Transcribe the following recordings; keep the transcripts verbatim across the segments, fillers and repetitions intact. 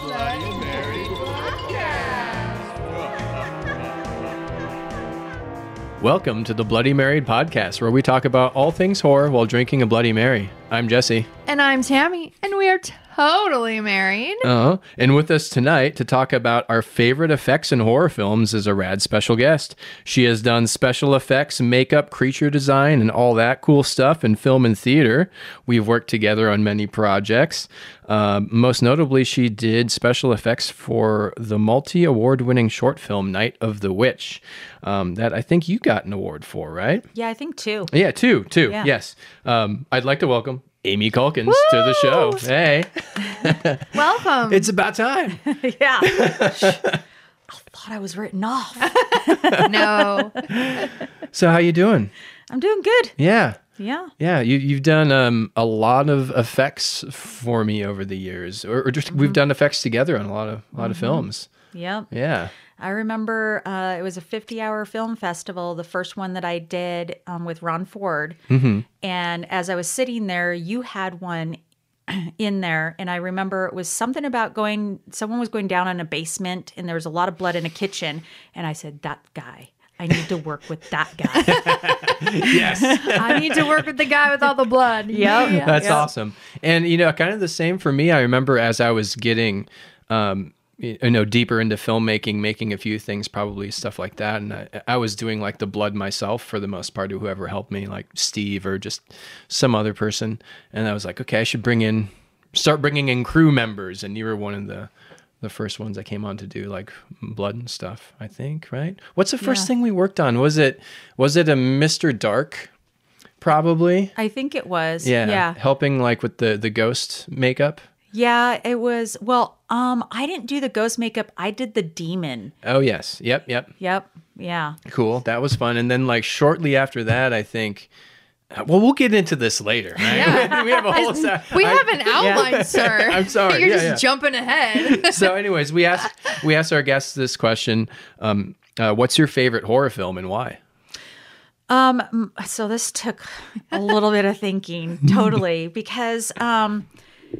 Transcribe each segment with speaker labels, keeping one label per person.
Speaker 1: Bloody Mary
Speaker 2: Welcome to the Bloody Mary Podcast, where we talk about all things horror while drinking a Bloody Mary. I'm Jesse.
Speaker 1: And I'm Tammy, and we are totally married.
Speaker 2: Uh-huh. And with us tonight to talk about our favorite effects in horror films is a rad special guest. She has done special effects, makeup, creature design, and all that cool stuff in film and theater. We've worked together on many projects. Uh, most notably, she did special effects for the multi-award-winning short film Night of the Witch, um, that I think you got an award for, right?
Speaker 3: Yeah, I think two.
Speaker 2: Yeah, two, two,
Speaker 3: Yeah.
Speaker 2: yes. Um, I'd like to welcome Amy Culkins to the show. Hey.
Speaker 1: Welcome.
Speaker 2: It's about time.
Speaker 3: Yeah. I thought I was written off.
Speaker 1: No.
Speaker 2: So how you doing?
Speaker 3: I'm doing good.
Speaker 2: Yeah.
Speaker 3: Yeah.
Speaker 2: Yeah, you, you've done um, a lot of effects for me over the years, or, or just
Speaker 3: Mm-hmm.
Speaker 2: we've done effects together on a lot of a lot
Speaker 3: Mm-hmm.
Speaker 2: of films.
Speaker 3: Yep.
Speaker 2: Yeah.
Speaker 3: I remember uh, it was a fifty-hour film festival, the first one that I did um, with Ron Ford.
Speaker 2: Mm-hmm.
Speaker 3: And as I was sitting there, you had one in there. And I remember it was something about going, someone was going down in a basement and there was a lot of blood in a kitchen. And I said, that guy. I need to work with that guy.
Speaker 2: Yes.
Speaker 1: I need to work with the guy with all the blood.
Speaker 3: Yep.
Speaker 1: Yeah.
Speaker 2: That's
Speaker 3: Yep.
Speaker 2: awesome. And, you know, kind of the same for me. I remember as I was getting, um, you know, deeper into filmmaking, making a few things, probably stuff like that. And I, I was doing like the blood myself for the most part, whoever helped me, like Steve or just some other person. And I was like, okay, I should bring in, start bringing in crew members. And you were one of the, the first ones I came on to do like blood and stuff, I think, right? What's the first
Speaker 3: Yeah.
Speaker 2: thing we worked on? Was it, was it a Mister Dark? Probably.
Speaker 3: I think it was.
Speaker 2: Yeah.
Speaker 3: Yeah.
Speaker 2: Helping like with the, the ghost makeup.
Speaker 3: Yeah, it was. Well, um, I didn't do the ghost makeup. I did the demon.
Speaker 2: Oh, yes. Yep. Yep.
Speaker 3: Yep. Yeah.
Speaker 2: Cool. That was fun. And then like shortly after that, I think, uh, well, we'll get into this later, right?
Speaker 1: Yeah.
Speaker 2: we have a whole set.
Speaker 1: We
Speaker 2: I-
Speaker 1: have an outline, sir.
Speaker 2: I'm sorry.
Speaker 1: You're
Speaker 2: Yeah,
Speaker 1: just
Speaker 2: yeah.
Speaker 1: jumping ahead.
Speaker 2: So anyways, we asked, we asked our guests this question. Um, uh, what's your favorite horror film and why?
Speaker 3: Um, m- so this took a little bit of thinking, totally, because um,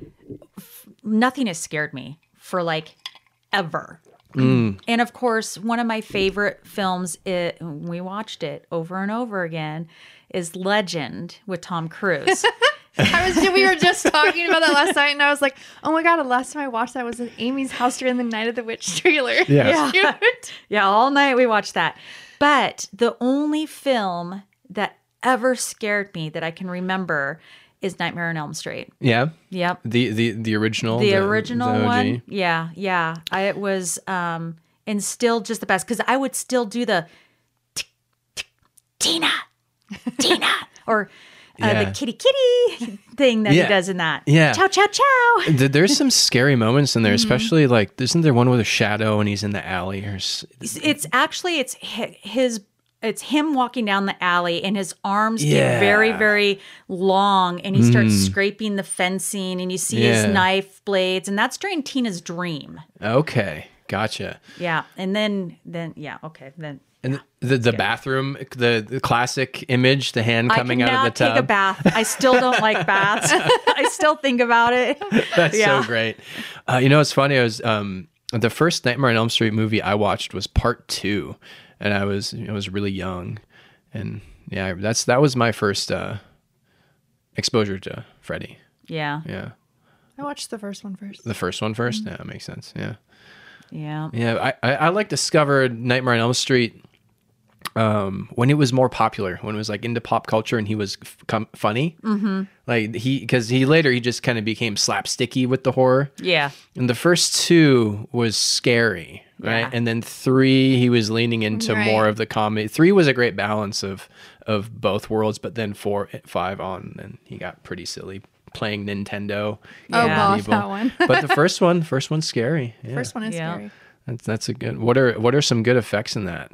Speaker 3: f- nothing has scared me for like ever.
Speaker 2: Mm.
Speaker 3: And of course, one of my favorite films, it, we watched it over and over again, is Legend with Tom Cruise.
Speaker 1: I was. We were just talking about that last night, and I was like, "Oh my god!" The last time I watched that was at Amy's house during the Night of the Witch trailer.
Speaker 2: Yes.
Speaker 3: Yeah.
Speaker 1: Cute.
Speaker 3: Yeah, all night we watched that. But the only film that ever scared me that I can remember is Nightmare on Elm Street.
Speaker 2: Yeah.
Speaker 3: Yep.
Speaker 2: The, the, the original,
Speaker 3: The original
Speaker 2: the O G.
Speaker 3: one. Yeah, yeah. I, it was um and still just the best because I would still do the tick, tick, Tina, Tina, or uh,
Speaker 2: Yeah.
Speaker 3: the kitty kitty thing that
Speaker 2: Yeah.
Speaker 3: he does in that.
Speaker 2: Yeah.
Speaker 3: Chow chow chow.
Speaker 2: Th- There's some scary moments in there,
Speaker 3: Mm-hmm.
Speaker 2: especially like, isn't there one with a shadow and he's in the alley or s-
Speaker 3: It's, it's actually it's hi- his it's him walking down the alley and his arms
Speaker 2: Yeah.
Speaker 3: get very very long and he starts scraping the fencing and you see
Speaker 2: Yeah.
Speaker 3: his knife blades and that's during Tina's dream.
Speaker 2: Okay. Gotcha.
Speaker 3: Yeah, and then then yeah, okay, then
Speaker 2: And the the bathroom, the, the classic image, the hand coming
Speaker 3: I
Speaker 2: out
Speaker 3: cannot
Speaker 2: of the tub.
Speaker 3: take a bath. I still don't like baths. I still think about it.
Speaker 2: That's
Speaker 3: Yeah.
Speaker 2: so great. Uh, you know, it's funny. I was um, the first Nightmare on Elm Street movie I watched was part two, and I was I was really young, and yeah, that's that was my first uh, exposure to Freddy.
Speaker 3: Yeah,
Speaker 2: Yeah,
Speaker 1: I watched the first one first.
Speaker 2: the first one first.
Speaker 3: Mm-hmm.
Speaker 2: Yeah, that makes sense. Yeah,
Speaker 3: yeah.
Speaker 2: yeah. I I, I like discovered Nightmare on Elm Street. Um, when it was more popular, when it was like into pop culture and he was f- com- funny, mm-hmm. like he, cause he later, he just kind of became slapsticky with the horror.
Speaker 3: Yeah.
Speaker 2: And the first two was scary, right?
Speaker 3: Yeah.
Speaker 2: And then three, he was leaning into
Speaker 1: Right.
Speaker 2: more of the comedy. Three was a great balance of, of both worlds, but then four, five on, and he got pretty silly playing Nintendo.
Speaker 1: Oh,
Speaker 3: Yeah.
Speaker 1: gosh,
Speaker 2: people.
Speaker 1: that one.
Speaker 2: But the first one, first one's scary. Yeah.
Speaker 1: First one is
Speaker 3: Yeah.
Speaker 1: scary.
Speaker 2: That's, that's a good, what are, what are some good effects in that?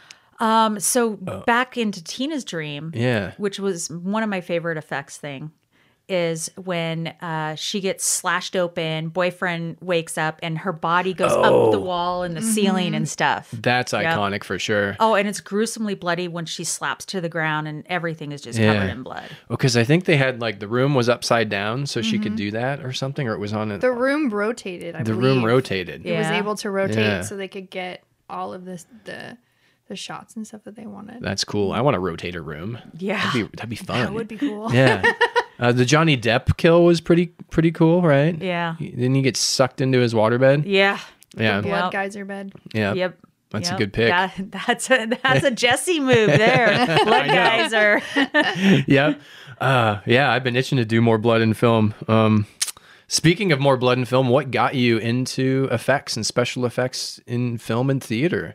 Speaker 3: Um, so back into Tina's dream,
Speaker 2: Yeah.
Speaker 3: which was one of my favorite effects thing. is when uh, she gets slashed open, boyfriend wakes up, and her body goes up the wall and the ceiling and stuff.
Speaker 2: That's
Speaker 3: Yep.
Speaker 2: iconic for sure.
Speaker 3: Oh, and it's gruesomely bloody when she slaps to the ground and everything is just
Speaker 2: Yeah.
Speaker 3: covered in blood.
Speaker 2: Because I think they had like the room was upside down, so she could do that or something, or it was on it.
Speaker 1: The room rotated. I
Speaker 2: The
Speaker 1: believe.
Speaker 2: room rotated.
Speaker 1: It was
Speaker 3: Yeah.
Speaker 1: able to rotate
Speaker 2: Yeah.
Speaker 1: so they could get all of this the the shots and stuff that they wanted.
Speaker 2: That's cool. I want a rotator room.
Speaker 3: Yeah.
Speaker 2: That'd be, that'd be fun.
Speaker 1: That would be cool.
Speaker 2: Yeah. Uh, the Johnny Depp kill was pretty pretty cool, right?
Speaker 3: Yeah.
Speaker 2: He- Didn't he get sucked into his waterbed?
Speaker 3: Yeah.
Speaker 2: Yeah.
Speaker 1: Blood
Speaker 3: Yep.
Speaker 1: geyser bed.
Speaker 2: Yeah.
Speaker 3: Yep.
Speaker 2: That's a
Speaker 3: Yep.
Speaker 2: good pick.
Speaker 3: That, that's a that's a Jesse move there. Blood geyser.
Speaker 2: Yeah. Uh, yeah. I've been itching to do more blood in film. Um, speaking of more blood in film, what got you into effects and special effects in film and theater?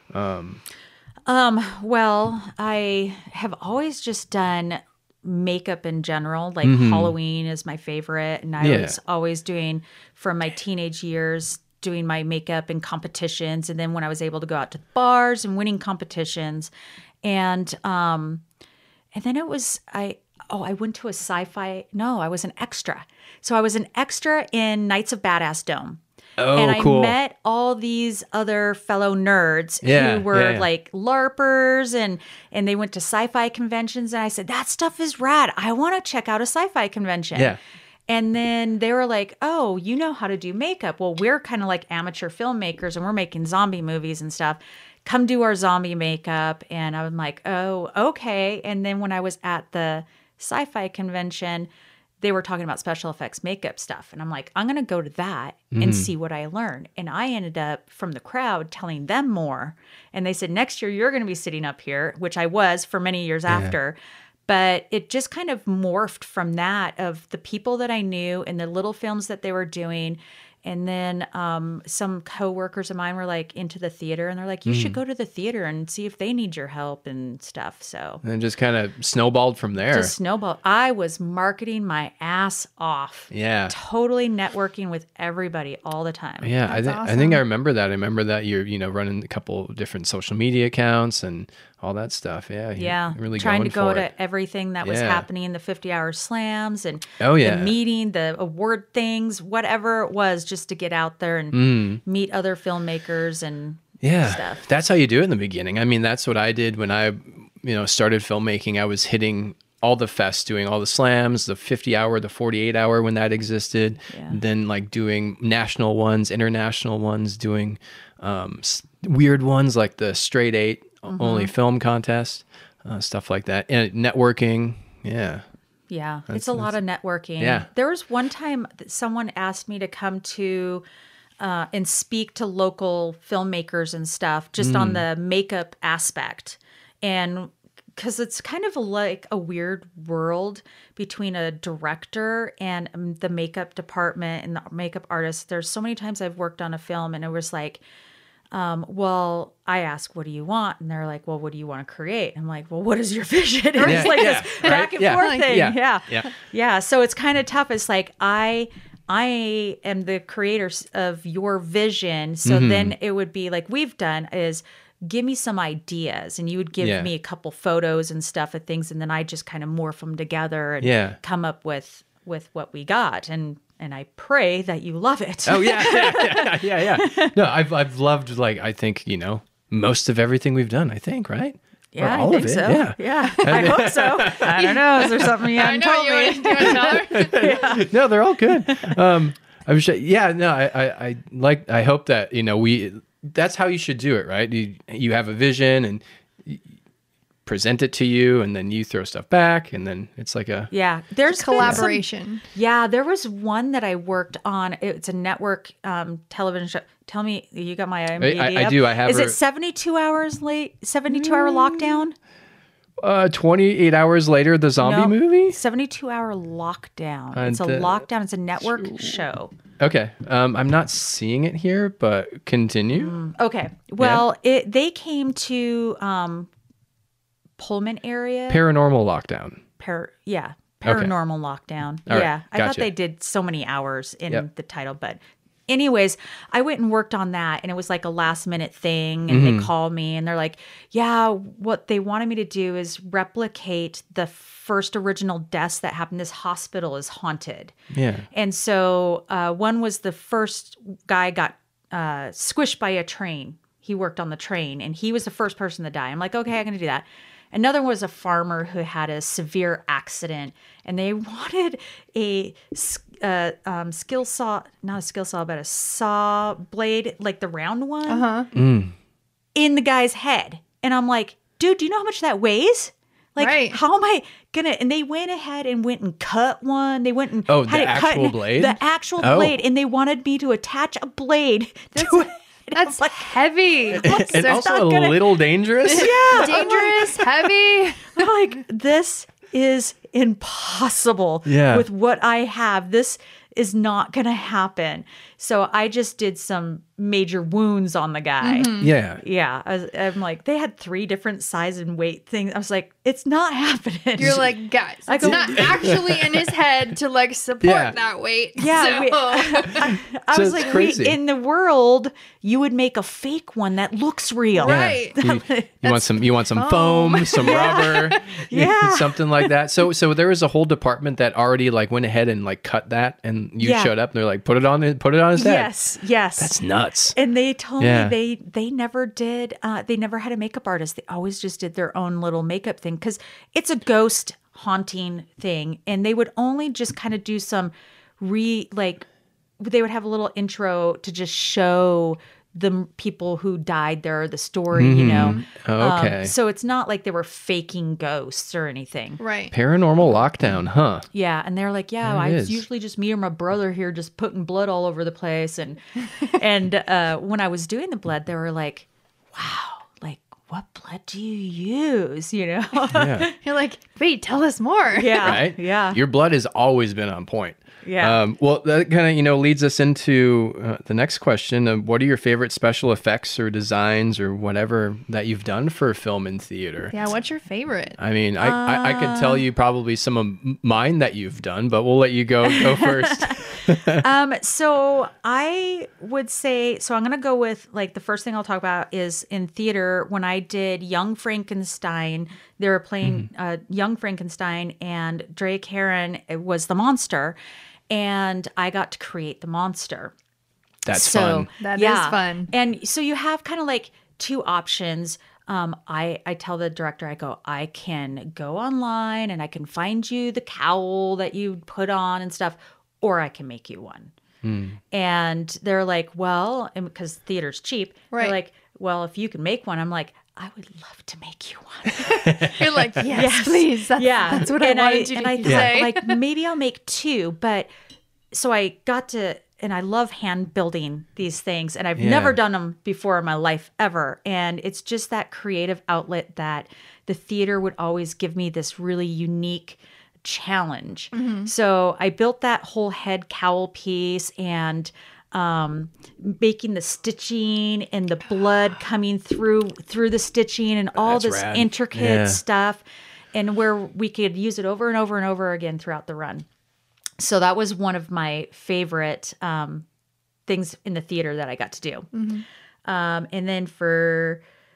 Speaker 3: Um, well, I have always just done makeup in general. Like Halloween is my favorite. And I
Speaker 2: Yeah.
Speaker 3: was always doing, from my teenage years, doing my makeup in competitions. And then when I was able to go out to bars and winning competitions. And um, and then it was, I, oh, I went to a sci-fi, no, I was an extra. So I was an extra in Knights of Badass Dome.
Speaker 2: Oh,
Speaker 3: and I
Speaker 2: cool.
Speaker 3: met all these other fellow nerds
Speaker 2: Yeah,
Speaker 3: who were
Speaker 2: yeah, yeah.
Speaker 3: like LARPers and and they went to sci-fi conventions and I said, that stuff is rad. I want to check out a sci-fi convention.
Speaker 2: Yeah.
Speaker 3: And then they were like, oh, you know how to do makeup. Well, we're kind of like amateur filmmakers and we're making zombie movies and stuff. Come do our zombie makeup. And I'm like, oh, okay. And then when I was at the sci-fi convention, they were talking about special effects makeup stuff. And I'm like, I'm going to go to that and see what I learn. And I ended up from the crowd telling them more. And they said, next year, you're going to be sitting up here, which I was for many years after. But it just kind of morphed from that of the people that I knew and the little films that they were doing. And then um, some coworkers of mine were like into the theater and they're like, you should go to the theater and see if they need your help and stuff. So
Speaker 2: And just kind of snowballed from there.
Speaker 3: just snowball. I was marketing my ass off.
Speaker 2: Yeah.
Speaker 3: Totally networking with everybody all the time.
Speaker 2: Yeah, I,
Speaker 1: That's
Speaker 2: think I think I
Speaker 1: awesome.
Speaker 2: remember that. I remember that you're, you know, running a couple different social media accounts and all that stuff. Yeah, you're
Speaker 3: Yeah,
Speaker 2: really
Speaker 3: trying
Speaker 2: going
Speaker 3: to go
Speaker 2: for
Speaker 3: to
Speaker 2: it.
Speaker 3: everything that was
Speaker 2: Yeah.
Speaker 3: happening in the fifty-hour slams and
Speaker 2: Oh, yeah.
Speaker 3: the meeting, the award things, whatever it was, just to get out there and
Speaker 2: Mm.
Speaker 3: meet other filmmakers and
Speaker 2: Yeah,
Speaker 3: stuff.
Speaker 2: that's how you do it in the beginning. I mean, that's what I did when I, you know, started filmmaking. I was hitting all the fests, doing all the slams, the fifty hour, the forty-eight hour when that existed.
Speaker 3: Yeah.
Speaker 2: Then like doing national ones, international ones, doing um, s- weird ones like the straight eight
Speaker 3: Mm-hmm.
Speaker 2: only film contest, uh, stuff like that. And networking. Yeah.
Speaker 3: Yeah, it's a lot of networking.
Speaker 2: Yeah.
Speaker 3: There was one time that someone asked me to come to uh, and speak to local filmmakers and stuff just
Speaker 2: Mm.
Speaker 3: on the makeup aspect. And because it's kind of like a weird world between a director and um, the makeup department and the makeup artist. There's so many times I've worked on a film and it was like, Um, well, I ask, what do you want? And they're like, well, what do you want to create? I'm like, well, what is your vision? And
Speaker 2: Yeah,
Speaker 3: it's like
Speaker 2: yeah,
Speaker 3: this
Speaker 2: right?
Speaker 3: back and
Speaker 2: Yeah.
Speaker 3: forth thing.
Speaker 2: Yeah,
Speaker 3: Yeah.
Speaker 2: yeah.
Speaker 3: Yeah. So it's kind of tough. It's like, I, I am the creator of your vision. So
Speaker 2: Mm-hmm.
Speaker 3: then it would be like we've done is give me some ideas and you would give
Speaker 2: Yeah.
Speaker 3: me a couple photos and stuff of things. And then I just kind of morph them together and
Speaker 2: Yeah.
Speaker 3: come up with, with what we got. And, and I pray that you love it.
Speaker 2: Oh yeah, yeah, yeah, yeah, yeah. No, I've I've loved like I think you know most of everything we've done. I think right. Or
Speaker 3: Yeah,
Speaker 2: all
Speaker 3: I think
Speaker 2: of it.
Speaker 3: so.
Speaker 2: Yeah.
Speaker 3: Yeah, I hope so. I don't know. Is there something you
Speaker 1: I
Speaker 3: haven't
Speaker 1: know
Speaker 3: told
Speaker 1: you
Speaker 3: me?
Speaker 1: want to do a tell her.
Speaker 2: No, they're all good. Um, I'm sure. Yeah, no, I, I, I like. I hope that you know we. That's how you should do it, right? You you have a vision and you present it to you, and then you throw stuff back, and then it's like a
Speaker 3: Yeah, there's been some-
Speaker 1: Collaboration.
Speaker 3: yeah, there was one that I worked on. It's a network um, television show. Tell me, you got my IMDb
Speaker 2: I- I
Speaker 3: up?
Speaker 2: do, I have
Speaker 3: Is
Speaker 2: her-
Speaker 3: it seventy-two hours late? seventy-two hour lockdown?
Speaker 2: uh, twenty-eight hours later, the zombie
Speaker 3: No,
Speaker 2: movie.
Speaker 3: seventy-two hour lockdown.
Speaker 2: And
Speaker 3: It's a
Speaker 2: the-
Speaker 3: lockdown. It's a network show.
Speaker 2: Okay, um, I'm not seeing it here, but continue.
Speaker 3: Okay. Well, it they came to um, Pullman area.
Speaker 2: Paranormal lockdown.
Speaker 3: Par- yeah,
Speaker 2: Okay.
Speaker 3: paranormal lockdown.
Speaker 2: All right,
Speaker 3: yeah, I thought
Speaker 2: gotcha.
Speaker 3: they did so many hours in
Speaker 2: Yep.
Speaker 3: the title, but Anyways, I went and worked on that, and it was like a last minute thing. And
Speaker 2: Mm-hmm.
Speaker 3: they called me and they're like, yeah, what they wanted me to do is replicate the first original deaths that happened. This hospital is haunted.
Speaker 2: Yeah.
Speaker 3: And so uh, one was the first guy got uh, squished by a train. He worked on the train, and he was the first person to die. I'm like, okay, I'm going to do that. Another one was a farmer who had a severe accident, and they wanted a uh, um, skill saw, not a skill saw, but a saw blade, like the round one,
Speaker 1: Uh-huh.
Speaker 3: in the guy's head. And I'm like, dude, do you know how much that weighs? Like,
Speaker 1: Right.
Speaker 3: how am I gonna? And they went ahead and went and cut one. They went and
Speaker 2: Oh,
Speaker 3: had
Speaker 2: the
Speaker 3: it cut
Speaker 2: actual
Speaker 3: in-
Speaker 2: blade?
Speaker 3: the actual
Speaker 2: Oh.
Speaker 3: blade, and they wanted me to attach a blade to it. And I'm
Speaker 1: That's
Speaker 3: like,
Speaker 1: heavy.
Speaker 2: And
Speaker 1: So
Speaker 2: also a
Speaker 3: not gonna-
Speaker 2: little dangerous.
Speaker 3: yeah,
Speaker 1: dangerous, heavy.
Speaker 3: I'm like, this is impossible
Speaker 2: Yeah.
Speaker 3: with what I have. This is not going to happen. So I just did some major wounds on the guy.
Speaker 2: Yeah.
Speaker 3: Yeah. I was, I'm like, they had three different size and weight things. I was like, it's not happening.
Speaker 1: You're like, guys,
Speaker 3: I
Speaker 1: it's
Speaker 3: go-
Speaker 1: not actually in his head to like support
Speaker 2: Yeah.
Speaker 1: that weight.
Speaker 3: Yeah,
Speaker 1: So-
Speaker 3: we- I, I
Speaker 2: So
Speaker 3: was
Speaker 2: it's
Speaker 3: like,
Speaker 2: crazy.
Speaker 3: we, in the world, you would make a fake one that looks real.
Speaker 1: right.
Speaker 2: You, you want some you want some foam, some rubber,
Speaker 3: Yeah.
Speaker 2: something like that. So so there was a whole department that already like went ahead and like cut that, and you
Speaker 3: Yeah.
Speaker 2: showed up and they're like, put it on it, put it on his head.
Speaker 3: Yes, yes.
Speaker 2: That's nuts.
Speaker 3: And they told
Speaker 2: Yeah.
Speaker 3: me they they never did. Uh, they never had a makeup artist. They always just did their own little makeup thing because it's a ghost haunting thing, and they would only just kind of do some re like they would have a little intro to just show the m- people who died there, the story, you know.
Speaker 2: Oh,
Speaker 3: Um,
Speaker 2: okay.
Speaker 3: so it's not like they were faking ghosts or anything.
Speaker 1: Right.
Speaker 2: Paranormal lockdown, huh?
Speaker 3: Yeah, and they're like, yeah,
Speaker 2: There
Speaker 3: I,
Speaker 2: it
Speaker 3: it's
Speaker 2: is.
Speaker 3: usually just me or my brother here, just putting blood all over the place. And and uh, when I was doing the blood, they were like, wow, like what blood do you use? You know?
Speaker 2: Yeah.
Speaker 1: You're like, wait, tell us more.
Speaker 3: yeah,
Speaker 2: Right?
Speaker 3: yeah,
Speaker 2: Your blood has always been on point.
Speaker 3: Yeah.
Speaker 2: Um, well, that kind of, you know, leads us into uh, the next question. Of what are your favorite special effects or designs or whatever that you've done for film and theater?
Speaker 1: Yeah, what's your favorite?
Speaker 2: I mean, I, I, I could tell you probably some of m- mine that you've done, but we'll let you go go first.
Speaker 3: Um, so I would say, so I'm gonna go with like the first thing I'll talk about is in theater when I did Young Frankenstein. They were playing uh, Young Frankenstein, and Drake Heron was the monster, and I got to create the monster.
Speaker 2: That's
Speaker 3: so,
Speaker 2: fun.
Speaker 1: That is
Speaker 3: yeah.
Speaker 1: fun.
Speaker 3: And so you have kind of like two options. Um, I, I tell the director, I go, I can go online and I can find you the cowl that you put on and stuff, or I can make you one. And they're like, well, and because theater's cheap,
Speaker 1: Right.
Speaker 3: they're like, well, if you can make one, I'm like, I would love to make you one.
Speaker 1: You're like, yes, please. That's,
Speaker 3: yeah,
Speaker 1: that's what
Speaker 3: and
Speaker 1: I wanted you
Speaker 3: and
Speaker 1: to
Speaker 3: I
Speaker 1: say.
Speaker 3: thought, like maybe I'll make two, but so I got to, and I love hand building these things, and I've
Speaker 2: Yeah.
Speaker 3: never done them before in my life ever, and it's just that creative outlet that the theater would always give me this really unique challenge. So I built that whole head cowl piece and um making the stitching and the blood coming through through the stitching and all
Speaker 2: That's
Speaker 3: this
Speaker 2: rad.
Speaker 3: intricate
Speaker 2: Yeah.
Speaker 3: stuff, and where we could use it over and over and over again throughout the run. So that was one of my favorite um things in the theater that I got to do. Um and then for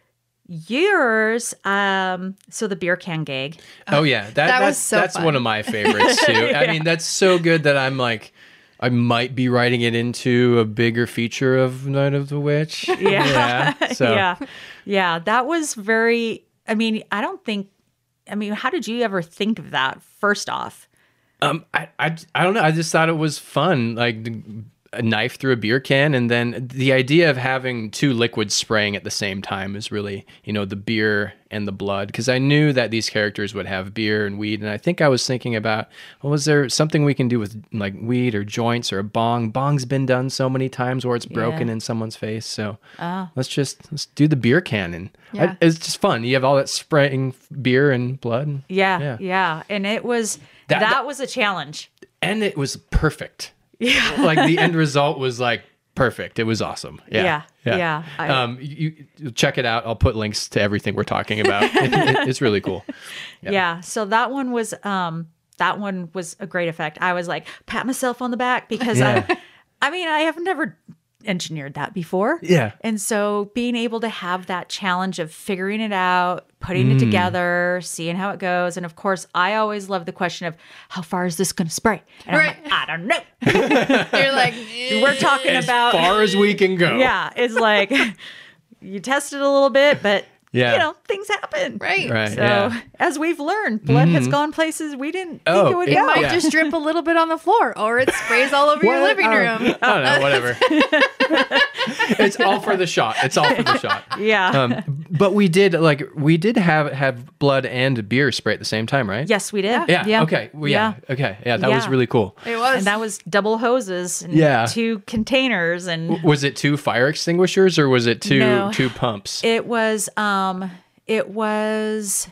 Speaker 3: years, um so the beer can gag.
Speaker 2: Oh yeah, that,
Speaker 1: That was
Speaker 2: that's
Speaker 1: so
Speaker 2: that's
Speaker 1: fun.
Speaker 2: one of my favorites too. I mean, that's so good that I'm like, I might be writing it into a bigger feature of Night of the Witch.
Speaker 3: Yeah.
Speaker 2: Yeah. So
Speaker 3: yeah. Yeah. That was very, I mean, I don't think, I mean, how did you ever think of that first off?
Speaker 2: um, I, I I don't know. I just thought it was fun, like the, a knife through a beer can, and then the idea of having two liquids spraying at the same time is really, you know, the beer and the blood, because I knew that these characters would have beer and weed, and I think I was thinking about, well, was there something we can do with like weed or joints or a bong? Bong's been done so many times where it's broken
Speaker 3: Yeah.
Speaker 2: in someone's face, so let's just let's do the beer cannon.
Speaker 1: Yeah.
Speaker 2: I, it's just fun. You have all that spraying beer and blood.
Speaker 3: Yeah.
Speaker 2: Yeah.
Speaker 3: Yeah. And it was,
Speaker 2: That-
Speaker 3: that,
Speaker 2: that-
Speaker 3: was a challenge.
Speaker 2: And it was perfect. Yeah. Like the end result was like perfect. It was awesome. Yeah.
Speaker 3: Yeah, yeah. I-
Speaker 2: um, you, you check it out. I'll put links to everything we're talking about. It- it- it's really cool.
Speaker 3: Yeah.
Speaker 2: Yeah.
Speaker 3: So that one was, um, that one was a great effect. I was like, pat myself on the back because
Speaker 2: Yeah.
Speaker 3: I, I mean, I have never engineered that before.
Speaker 2: Yeah.
Speaker 3: And so being able to have that challenge of figuring it out, putting
Speaker 2: Mm.
Speaker 3: it together, seeing how it goes. And of course, I always love the question of how far is this going to spray? And
Speaker 1: Right.
Speaker 3: I'm like, I don't know.
Speaker 1: You're like,
Speaker 3: We're talking
Speaker 2: As
Speaker 3: about,
Speaker 2: far as we can go.
Speaker 3: yeah, it's like you test it a little bit, but
Speaker 2: Yeah.
Speaker 3: you know, things happen.
Speaker 1: right.
Speaker 2: Right.
Speaker 3: So
Speaker 2: yeah.
Speaker 3: as we've learned, blood has gone places we didn't
Speaker 2: Oh,
Speaker 3: think it would
Speaker 2: it
Speaker 3: go.
Speaker 1: Might
Speaker 2: Yeah.
Speaker 1: just drip a little bit on the floor, or it sprays all over your
Speaker 2: What?
Speaker 1: living
Speaker 2: Oh,
Speaker 1: room.
Speaker 2: I don't know, whatever. It's all for the shot. It's all for the shot.
Speaker 3: Yeah.
Speaker 2: Um, but we did like we did have have blood and beer spray at the same time, right?
Speaker 3: Yes, we did.
Speaker 2: Yeah. Okay. Well, yeah. Okay. Yeah. That was
Speaker 3: Yeah.
Speaker 2: really cool.
Speaker 1: It was.
Speaker 3: And that was double hoses and
Speaker 2: Yeah.
Speaker 3: two containers and
Speaker 2: Was it two fire extinguishers or was it two
Speaker 3: No.
Speaker 2: two pumps?
Speaker 3: it was um it was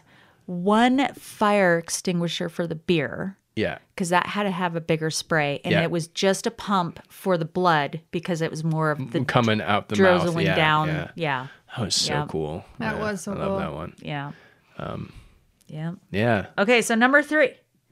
Speaker 3: one fire extinguisher for the beer
Speaker 2: yeah.
Speaker 3: because that had to have a bigger spray and
Speaker 2: Yeah.
Speaker 3: it was just a pump for the blood because it was more of the
Speaker 2: Coming out the mouth.
Speaker 3: drizzling
Speaker 2: Yeah,
Speaker 3: down.
Speaker 2: Yeah.
Speaker 3: Yeah.
Speaker 2: That was so
Speaker 3: Yeah.
Speaker 2: cool.
Speaker 1: That
Speaker 2: Yeah,
Speaker 1: was so
Speaker 2: I love
Speaker 1: cool.
Speaker 2: that one.
Speaker 3: Yeah. Um yeah.
Speaker 2: Yeah.
Speaker 3: Okay, so number three.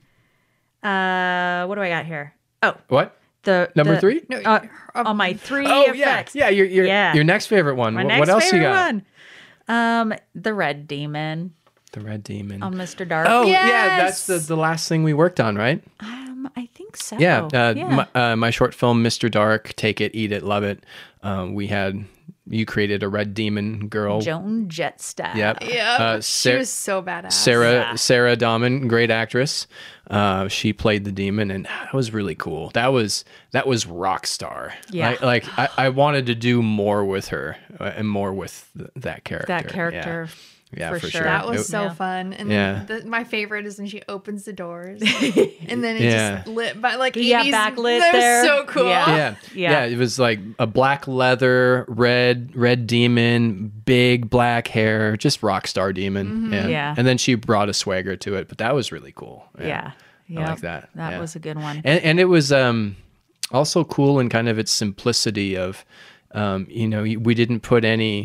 Speaker 3: Uh what do I got here? Oh,
Speaker 2: What?
Speaker 3: the
Speaker 2: Number
Speaker 3: the-
Speaker 2: three?
Speaker 1: No,
Speaker 3: uh,
Speaker 1: um,
Speaker 3: on my three
Speaker 2: Oh
Speaker 3: effects.
Speaker 2: yeah. Yeah. Your your
Speaker 3: Yeah.
Speaker 2: your next favorite one.
Speaker 3: My
Speaker 2: Wh-
Speaker 3: next
Speaker 2: what else you
Speaker 3: favorite
Speaker 2: got?
Speaker 3: one. Um, the Red Demon
Speaker 2: The Red Demon.
Speaker 3: on Mister Dark.
Speaker 2: Oh yeah, that's
Speaker 1: Yes!
Speaker 2: the, the last thing we worked on, right?
Speaker 3: Um, I think so.
Speaker 2: Yeah, uh,
Speaker 3: yeah.
Speaker 2: My, uh, my short film, Mister Dark, Take It, Eat It, Love It. Um, we had you created a red demon girl.
Speaker 3: Joan Jett style.
Speaker 2: Yep.
Speaker 1: Yeah.
Speaker 2: Uh,
Speaker 1: she
Speaker 2: Sa-
Speaker 1: was so badass.
Speaker 2: Sarah
Speaker 3: Yeah.
Speaker 2: Sarah Dahman, great actress. Uh, she played the demon, and that was really cool. That was that was rock star.
Speaker 3: Yeah.
Speaker 2: Like, like I, I wanted to do more with her uh, and more with th- that character.
Speaker 3: That
Speaker 2: Yeah.
Speaker 3: character.
Speaker 2: Yeah,
Speaker 3: for
Speaker 2: for,
Speaker 3: sure.
Speaker 2: sure.
Speaker 1: That was
Speaker 2: It-
Speaker 1: so
Speaker 3: Yeah.
Speaker 1: fun. And
Speaker 2: Yeah.
Speaker 1: the, my favorite is when she opens the doors and then it
Speaker 2: Yeah.
Speaker 1: just lit by like
Speaker 3: Yeah,
Speaker 1: eighties.
Speaker 3: backlit
Speaker 1: That was
Speaker 3: there.
Speaker 1: so cool.
Speaker 3: Yeah.
Speaker 2: yeah.
Speaker 3: Yeah.
Speaker 2: yeah, It was like a black leather, red, red demon, big black hair, just rock star demon. Yeah.
Speaker 3: Yeah.
Speaker 2: And then she brought a swagger to it, but that was really cool.
Speaker 3: Yeah.
Speaker 2: I
Speaker 3: Yep.
Speaker 2: like that.
Speaker 3: That
Speaker 2: Yeah.
Speaker 3: was a good one.
Speaker 2: And and it was um also cool in kind of its simplicity of um you know, we didn't put any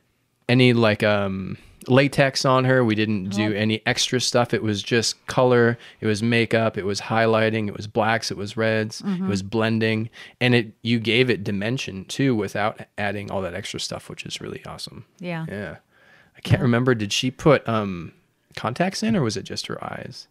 Speaker 2: any like um latex on her. We didn't do any extra stuff. It was just color, it was makeup, it was highlighting, it was blacks, it was reds,
Speaker 3: Mm-hmm.
Speaker 2: it was blending, and it you gave it dimension too without adding all that extra stuff, which is really awesome.
Speaker 3: Yeah.
Speaker 2: Yeah. I can't remember, did she put um contacts in or was it just her eyes?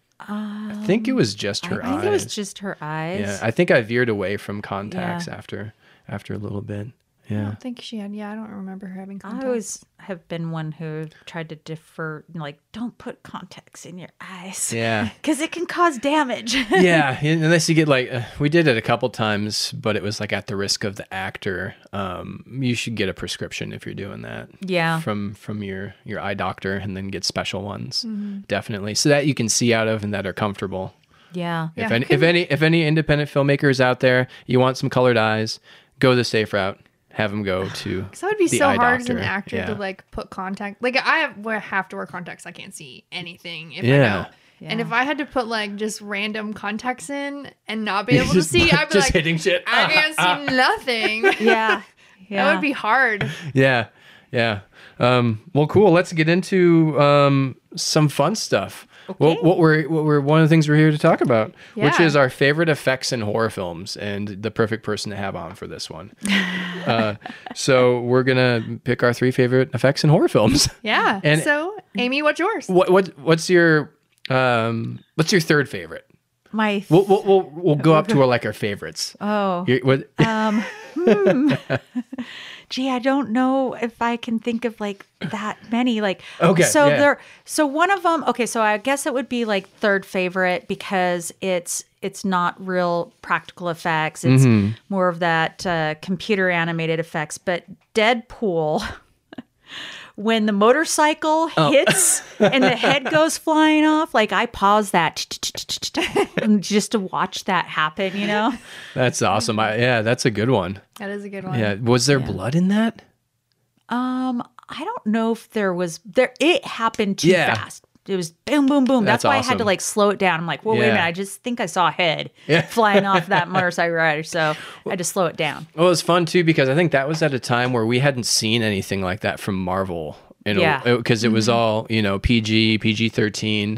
Speaker 2: I think it was just her
Speaker 3: I think
Speaker 2: eyes.
Speaker 3: it was just her eyes.
Speaker 2: Yeah, I think I veered away from contacts after after a little bit.
Speaker 1: I
Speaker 2: Yeah.
Speaker 1: don't think she had. Yeah, I don't remember her having
Speaker 3: I
Speaker 1: contacts.
Speaker 3: always have been one who tried to defer, like, don't put contacts in your eyes.
Speaker 2: Yeah.
Speaker 3: Because it can cause damage.
Speaker 2: Yeah, unless you get like uh, we did it a couple times, but it was like at the risk of the actor. Um, you should get a prescription if you're doing that.
Speaker 3: Yeah.
Speaker 2: From from your your eye doctor, and then get special ones. Definitely, so that you can see out of and that are comfortable.
Speaker 3: Yeah.
Speaker 2: If
Speaker 1: Yeah.
Speaker 2: any if any if any independent filmmakers out there, you want some colored eyes, go the safe route. Have them go to.
Speaker 1: Because that would be
Speaker 2: the
Speaker 1: so
Speaker 2: eye
Speaker 1: hard as
Speaker 2: doctor.
Speaker 1: an actor
Speaker 2: Yeah.
Speaker 1: to like put contact. Like I have, well, I have to wear contacts. I can't see anything if
Speaker 2: Yeah.
Speaker 1: I go. And
Speaker 3: Yeah.
Speaker 1: if I had to put like just random contacts in and not be able to
Speaker 2: Just-
Speaker 1: see, I'd be
Speaker 2: just
Speaker 1: like,
Speaker 2: hitting shit.
Speaker 1: I can't see nothing.
Speaker 3: Yeah. Yeah.
Speaker 1: That would be hard.
Speaker 2: Yeah, yeah. Um, well, cool. Let's get into um, some fun stuff. What, what we're what we're one of the things we're here to talk about, which
Speaker 1: Yeah.
Speaker 2: is our favorite effects in horror films, and the perfect person to have on for this one. uh, so we're gonna pick our three favorite effects in horror films.
Speaker 1: Yeah.
Speaker 2: And-
Speaker 1: so, Amy, what's yours?
Speaker 2: what what what's your um, what's your third favorite?
Speaker 3: My.
Speaker 2: We'll we'll we'll, we'll go up to our, like our favorites.
Speaker 3: oh.
Speaker 2: Your- what,
Speaker 3: Um, hmm. Gee, I don't know if I can think of like that many. Like,
Speaker 2: Okay,
Speaker 3: so
Speaker 2: yeah.
Speaker 3: there, so one of them. Okay, so I guess it would be like third favorite because it's it's not real practical effects. It's
Speaker 2: Mm-hmm.
Speaker 3: more of that uh, computer animated effects. But Deadpool. When the motorcycle hits and the head goes flying off, like I pause that just to watch that happen, you know?
Speaker 2: that's awesome. I, yeah, that's a good one.
Speaker 1: That is a good one.
Speaker 2: Yeah, was there blood in that?
Speaker 3: Um, I don't know if there was there. It happened too
Speaker 2: Yeah.
Speaker 3: fast. It was boom, boom, boom. That's,
Speaker 2: That's
Speaker 3: why I had to
Speaker 2: awesome.
Speaker 3: like slow it down. I'm like, well, wait a
Speaker 2: Yeah.
Speaker 3: minute. I just think I saw a head
Speaker 2: Yeah.
Speaker 3: flying off that motorcycle rider, so I had to slow it down.
Speaker 2: Well, it was fun too because I think that was at a time where we hadn't seen anything like that from Marvel. You know,
Speaker 3: Yeah.
Speaker 2: because it was all you know P G, P G thirteen,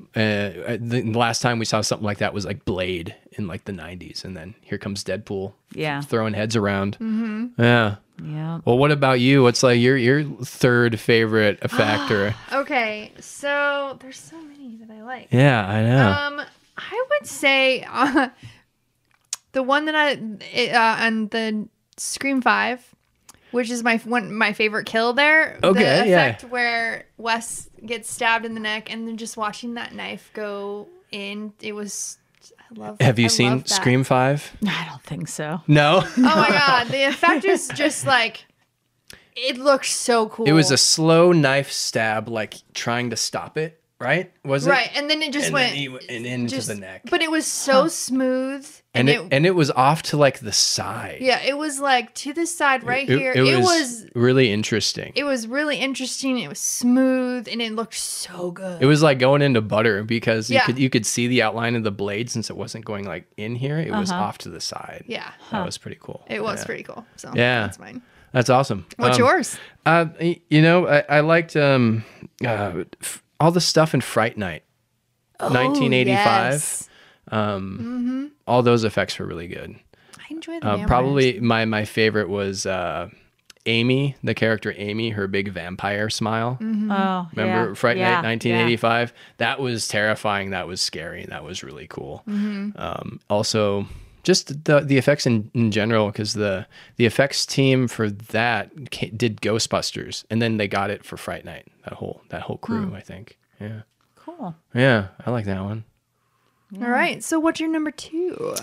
Speaker 2: Uh, the last time we saw something like that was like Blade in like the nineties, and then here comes Deadpool,
Speaker 3: Yeah.
Speaker 2: throwing heads around. Mm-hmm. Yeah.
Speaker 3: Yeah.
Speaker 2: Well, what about you? What's like your your third favorite effect? Or
Speaker 1: Okay, so there's so many that I like.
Speaker 2: yeah, I know.
Speaker 1: Um, I would say uh, the one that I it, uh, on the Scream Five, which is my one my favorite kill there.
Speaker 2: Okay,
Speaker 1: the
Speaker 2: yeah.
Speaker 1: effect where Wes gets stabbed in the neck, and then just watching that knife go in, it was. I love.
Speaker 2: Have you
Speaker 1: I
Speaker 2: seen
Speaker 1: love that.
Speaker 2: Scream Five?
Speaker 3: I don't think so.
Speaker 2: No.
Speaker 1: Oh my god, the effect is just like. It looks so cool.
Speaker 2: It was a slow knife stab, like trying to stop it, right? Was it?
Speaker 1: right, and then it just
Speaker 2: And
Speaker 1: went
Speaker 2: then he went and into
Speaker 1: just-
Speaker 2: the neck.
Speaker 1: But it was so smooth,
Speaker 2: And
Speaker 1: and,
Speaker 2: it,
Speaker 1: it,
Speaker 2: and it was off to like the side.
Speaker 1: yeah, it was like to the side right
Speaker 2: It,
Speaker 1: here.
Speaker 2: it
Speaker 1: It,
Speaker 2: was,
Speaker 1: was
Speaker 2: really interesting.
Speaker 1: it was really interesting. It was smooth, and it looked so good.
Speaker 2: It was like going into butter because you
Speaker 1: Yeah.
Speaker 2: could you could see the outline of the blade since it wasn't going like in here. It was
Speaker 3: Uh-huh.
Speaker 2: off to the side.
Speaker 1: yeah,
Speaker 2: That was pretty cool.
Speaker 1: it was
Speaker 2: Yeah.
Speaker 1: pretty cool. So
Speaker 2: Yeah.
Speaker 1: that's mine.
Speaker 2: That's awesome.
Speaker 1: What's
Speaker 2: Um,
Speaker 1: yours?
Speaker 2: Uh, y- you know, I, I liked um, uh, f- all the stuff in Fright Night, nineteen eighty-five.
Speaker 1: Yes.
Speaker 2: Um, All those effects were really good.
Speaker 1: I enjoy the
Speaker 2: Uh,
Speaker 1: vampires.
Speaker 2: probably my my favorite was uh, Amy, the character Amy, her big vampire smile.
Speaker 1: Mm-hmm.
Speaker 3: Oh,
Speaker 2: Remember
Speaker 3: yeah.
Speaker 2: Fright
Speaker 3: yeah.
Speaker 2: Night nineteen eighty-five? That was terrifying. That was scary. That was really cool.
Speaker 1: Mm-hmm.
Speaker 2: Um, also, just the the effects in, in general, because the the effects team for that ca- did Ghostbusters, and then they got it for Fright Night. That whole that whole crew,
Speaker 1: Hmm.
Speaker 2: I think. Yeah,
Speaker 3: Cool.
Speaker 2: yeah, I like that one.
Speaker 1: All right. So what's your number two?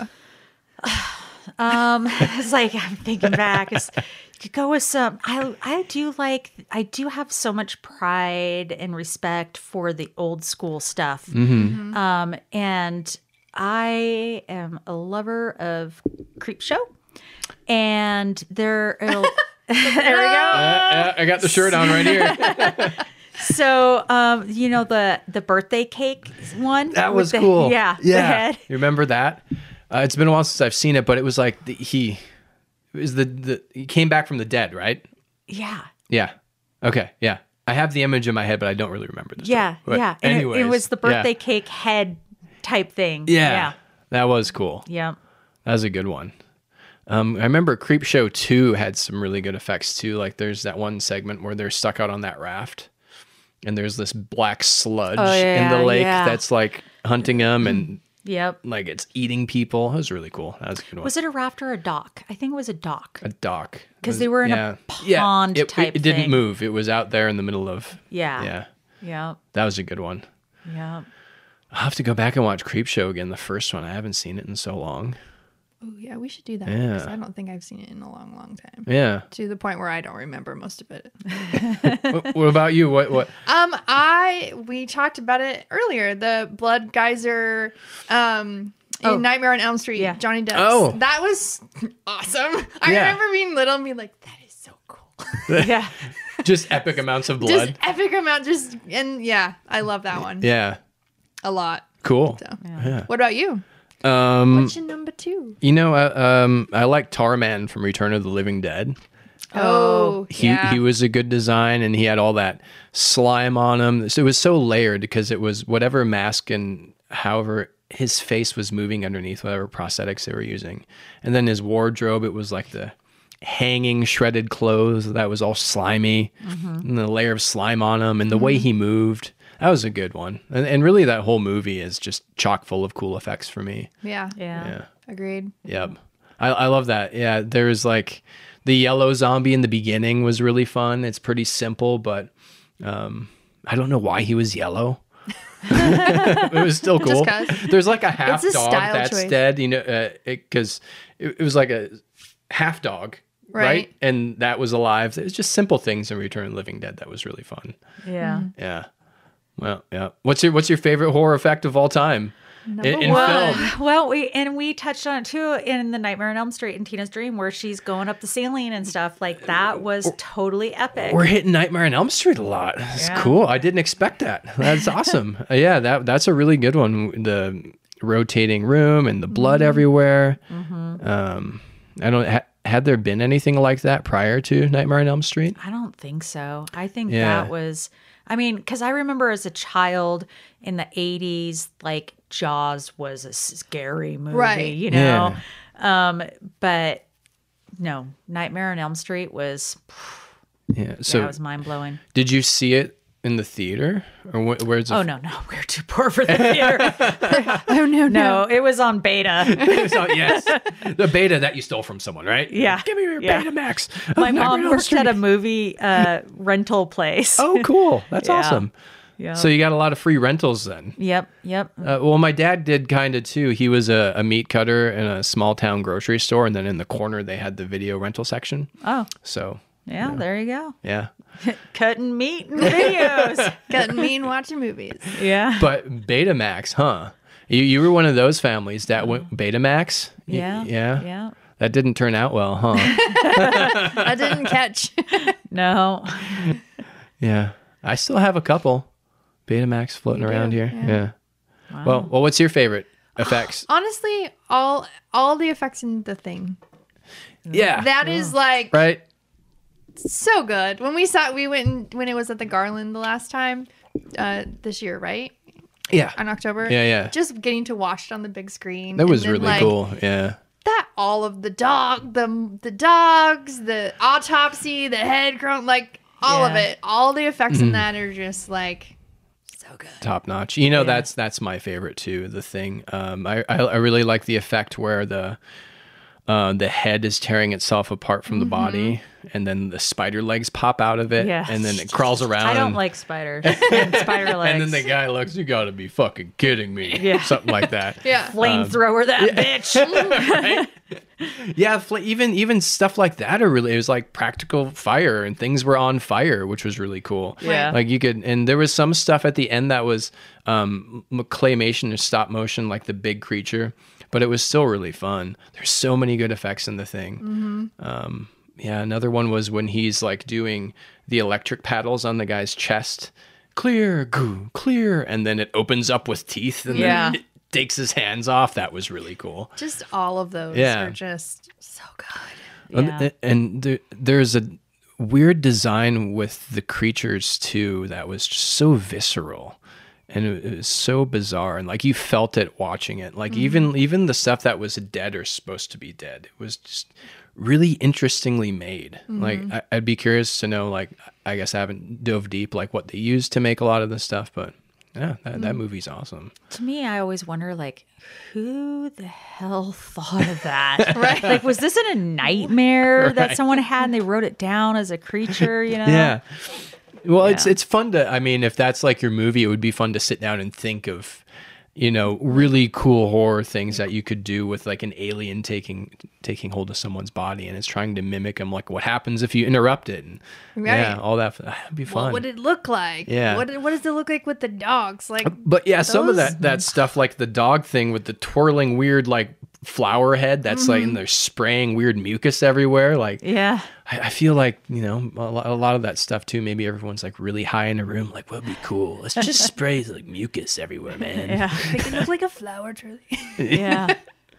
Speaker 3: Um, it's like I'm thinking back. It's, you go with some. I I do like. I do have so much pride and respect for the old school stuff.
Speaker 2: Mm-hmm.
Speaker 3: Um, and I am a lover of Creepshow, and there. It'll, there we go.
Speaker 2: Uh, uh, I got the shirt on right here.
Speaker 3: So, um, you know the the birthday cake one.
Speaker 2: That
Speaker 3: with
Speaker 2: was
Speaker 3: the-
Speaker 2: cool.
Speaker 3: Yeah, the
Speaker 2: yeah.
Speaker 3: head.
Speaker 2: You remember that? Uh, it's been a while since I've seen it, but it was like the, he it was the the he came back from the dead, right?
Speaker 3: Yeah.
Speaker 2: Yeah. Okay. Yeah. I have the image in my head, but I don't really remember the story.
Speaker 3: Yeah,
Speaker 2: But
Speaker 3: yeah. And it,
Speaker 2: anyways,
Speaker 3: it was the
Speaker 2: yeah.
Speaker 3: birthday cake head type thing.
Speaker 2: Yeah.
Speaker 3: Yeah.
Speaker 2: That was cool.
Speaker 3: Yeah.
Speaker 2: That was a good one. Um, I remember Creepshow two had some really good effects too. Like there's that one segment where they're stuck out on that raft and there's this black sludge
Speaker 3: Oh, yeah,
Speaker 2: in the lake
Speaker 3: yeah.
Speaker 2: that's like hunting them and
Speaker 3: Yep.
Speaker 2: like it's eating people. It was really cool. That was a good one.
Speaker 3: Was it a raft or a dock? I think it was a dock.
Speaker 2: A dock.
Speaker 3: 'Cause
Speaker 2: Was-
Speaker 3: they were in a pond
Speaker 2: it,
Speaker 3: type
Speaker 2: It, it didn't
Speaker 3: thing.
Speaker 2: move. It was out there in the middle of.
Speaker 3: Yeah.
Speaker 2: Yeah.
Speaker 3: Yeah.
Speaker 2: That was a good one.
Speaker 3: Yeah.
Speaker 2: I'll have to go back and watch Creepshow again, the first one. I haven't seen it in so long.
Speaker 1: Oh yeah, we should do that.
Speaker 2: Yeah.
Speaker 1: 'cause I don't think I've seen it in a long, long time.
Speaker 2: Yeah.
Speaker 1: To the point where I don't remember most of it.
Speaker 2: what, what about you? What? What?
Speaker 1: Um, I we talked about it earlier. The blood geyser, um, in
Speaker 3: Oh.
Speaker 1: Nightmare on Elm Street.
Speaker 3: Yeah.
Speaker 1: Johnny Depp.
Speaker 2: Oh.
Speaker 1: That was awesome. I
Speaker 2: Yeah.
Speaker 1: remember being little and being like, "That is so cool."
Speaker 3: Yeah.
Speaker 2: Just epic amounts of blood.
Speaker 1: Just epic amount. Just and yeah, I love that one
Speaker 2: Yeah.
Speaker 1: a lot.
Speaker 2: Cool.
Speaker 1: So,
Speaker 2: Yeah.
Speaker 1: what about you?
Speaker 2: Um,
Speaker 1: What's your number two?
Speaker 2: you know, uh, um, I like Tarman from Return of the Living Dead.
Speaker 1: Oh,
Speaker 2: He
Speaker 1: yeah.
Speaker 2: he was a good design, and he had all that slime on him. So it was so layered because it was whatever mask and however his face was moving underneath whatever prosthetics they were using, and then his wardrobe. It was like the hanging shredded clothes that was all slimy, and the layer of slime on him, and the way he moved. That was a good one, and and really that whole movie is just chock full of cool effects for me.
Speaker 1: yeah,
Speaker 3: Yeah.
Speaker 2: Yeah.
Speaker 1: agreed.
Speaker 2: Yep. I, I love that. Yeah. There's like the yellow zombie in the beginning was really fun. It's pretty simple, but um, I don't know why he was yellow. It was still cool.
Speaker 1: 'cause.
Speaker 2: There's like a half
Speaker 1: It's a
Speaker 2: dog
Speaker 1: style
Speaker 2: that's
Speaker 1: choice.
Speaker 2: dead, you know, because it, it was like a half dog. Right.
Speaker 1: Right.
Speaker 2: And that was alive. It was just simple things in Return of the Living Dead that was really fun.
Speaker 3: Yeah.
Speaker 2: Yeah. Well, yeah. What's your What's your favorite horror effect of all time in, in
Speaker 1: one.
Speaker 2: film?
Speaker 3: Well, we and we touched on it too in the Nightmare on Elm Street and Tina's Dream, where she's going up the ceiling and stuff. Like that was totally epic.
Speaker 2: We're hitting Nightmare on Elm Street a lot. That's
Speaker 3: Yeah.
Speaker 2: cool. I didn't expect that. That's awesome. Uh, yeah, that that's a really good one. The rotating room and the blood
Speaker 3: Mm-hmm.
Speaker 2: everywhere. Um, I don't. Ha, had there been anything like that prior to Nightmare on Elm Street?
Speaker 3: I don't think so. I think
Speaker 2: Yeah.
Speaker 3: that was. I mean, because I remember as a child in the eighties, like Jaws was a scary movie,
Speaker 1: Right.
Speaker 3: you know? Um, but no, Nightmare on Elm Street was,
Speaker 2: Yeah. So
Speaker 3: yeah, it was mind blowing.
Speaker 2: did you see it in the theater, or wh- where's?
Speaker 3: Oh, no, no, we were too poor for the theater.
Speaker 1: Oh no,
Speaker 3: No, it was on beta.
Speaker 2: So, yes, the beta that you stole from someone, right?
Speaker 3: Yeah.
Speaker 2: Give me your
Speaker 3: Yeah.
Speaker 2: Betamax. of
Speaker 3: My
Speaker 2: Nightmare
Speaker 3: mom
Speaker 2: on Elm
Speaker 3: worked
Speaker 2: Street.
Speaker 3: at a movie uh, rental place.
Speaker 2: Oh, cool. That's
Speaker 3: Yeah.
Speaker 2: awesome.
Speaker 3: Yeah.
Speaker 2: So you got a lot of free rentals then.
Speaker 3: Yep, yep.
Speaker 2: Uh, well, my dad did kind of too. He was a, a meat cutter in a small town grocery store, and then in the corner they had the video rental section.
Speaker 3: Oh,
Speaker 2: So
Speaker 3: yeah, there you go.
Speaker 2: yeah,
Speaker 3: Cutting meat and videos.
Speaker 1: Cutting me and watching movies.
Speaker 3: Yeah.
Speaker 2: but Betamax, huh? You you were one of those families that went Betamax. Y-
Speaker 3: Yeah.
Speaker 2: yeah,
Speaker 3: Yeah.
Speaker 2: That didn't turn out well, huh?
Speaker 1: I didn't catch.
Speaker 3: No.
Speaker 2: Yeah, I still have a couple Betamax floating
Speaker 1: You do?
Speaker 2: around here.
Speaker 1: Yeah.
Speaker 2: Yeah. Well, well, what's your favorite effects?
Speaker 1: Honestly, all all the effects in the thing.
Speaker 2: Yeah,
Speaker 1: That is like
Speaker 2: right.
Speaker 1: so good. When we saw we went in, when it was at the Garland the last time, uh, this year, right?
Speaker 2: Yeah,
Speaker 1: In October.
Speaker 2: Yeah, yeah.
Speaker 1: Just getting to watch it on the big screen.
Speaker 2: that
Speaker 1: and
Speaker 2: was
Speaker 1: then,
Speaker 2: really
Speaker 1: like,
Speaker 2: cool. Yeah.
Speaker 1: That all of the dog, the the dogs, the autopsy, the head grown, like all of
Speaker 3: Yeah.
Speaker 1: it, all the effects
Speaker 2: Mm-hmm.
Speaker 1: in that are just like so good.
Speaker 2: Top notch. You know, that's that's my favorite too. The thing. Um, I, I I really like the effect where the uh, the head is tearing itself apart from the body, and then the spider legs pop out of it,
Speaker 3: Yeah.
Speaker 2: and then it crawls around.
Speaker 3: I don't
Speaker 2: and,
Speaker 3: like spiders and spider legs.
Speaker 2: And then the guy looks. You got to be fucking kidding me.
Speaker 3: Yeah.
Speaker 2: Something like that.
Speaker 1: Yeah.
Speaker 3: Flamethrower that bitch.
Speaker 2: Yeah, fl- even even stuff like that are really. It was like practical fire, and things were on fire, which was really cool.
Speaker 3: Yeah.
Speaker 2: like you could, and there was some stuff at the end that was um, m- claymation or stop motion, like the big creature, but it was still really fun. There's so many good effects in the thing. Um, yeah, another one was when he's like doing the electric paddles on the guy's chest. Clear, goo, clear, and then it opens up with teeth, and
Speaker 3: Yeah.
Speaker 2: then it takes his hands off. That was really cool.
Speaker 1: Just all of those
Speaker 2: Yeah.
Speaker 1: are just so good.
Speaker 3: Yeah.
Speaker 2: And, and there, there's a weird design with the creatures too that was just so visceral, and it, it was so bizarre, and like you felt it watching it. Like even even the stuff that was dead or supposed to be dead, it was just really interestingly made. Like I, I'd be curious to know. Like I guess I haven't dove deep like what they used to make a lot of this stuff, but yeah, that, that movie's awesome.
Speaker 3: To me, I always wonder, like, who the hell thought of that? Right? Like, was this in a nightmare that
Speaker 2: Right.
Speaker 3: someone had and they wrote it down as a creature? You know?
Speaker 2: Yeah. Well, it's
Speaker 3: Yeah.
Speaker 2: it's fun to. I mean, if that's like your movie, it would be fun to sit down and think of, you know, really cool horror things that you could do with like an alien taking taking hold of someone's body, and it's trying to mimic them. Like, what happens if you interrupt it? And
Speaker 1: Right.
Speaker 2: yeah, all that. That'd be fun.
Speaker 1: What would it look like?
Speaker 2: Yeah.
Speaker 1: What what does it look like with the dogs? Like
Speaker 2: But yeah, some of
Speaker 1: Those-
Speaker 2: that that stuff, like the dog thing with the twirling weird like flower head, that's like,
Speaker 1: Mm-hmm.
Speaker 2: and they're spraying weird mucus everywhere. Like,
Speaker 3: Yeah.
Speaker 2: I, I feel like, you know, a lot, a lot of that stuff too. Maybe everyone's like really high in a room, like, what'd be cool? Let's just spray like mucus everywhere, man.
Speaker 3: Yeah.
Speaker 1: make it look like a flower truly.
Speaker 3: Yeah.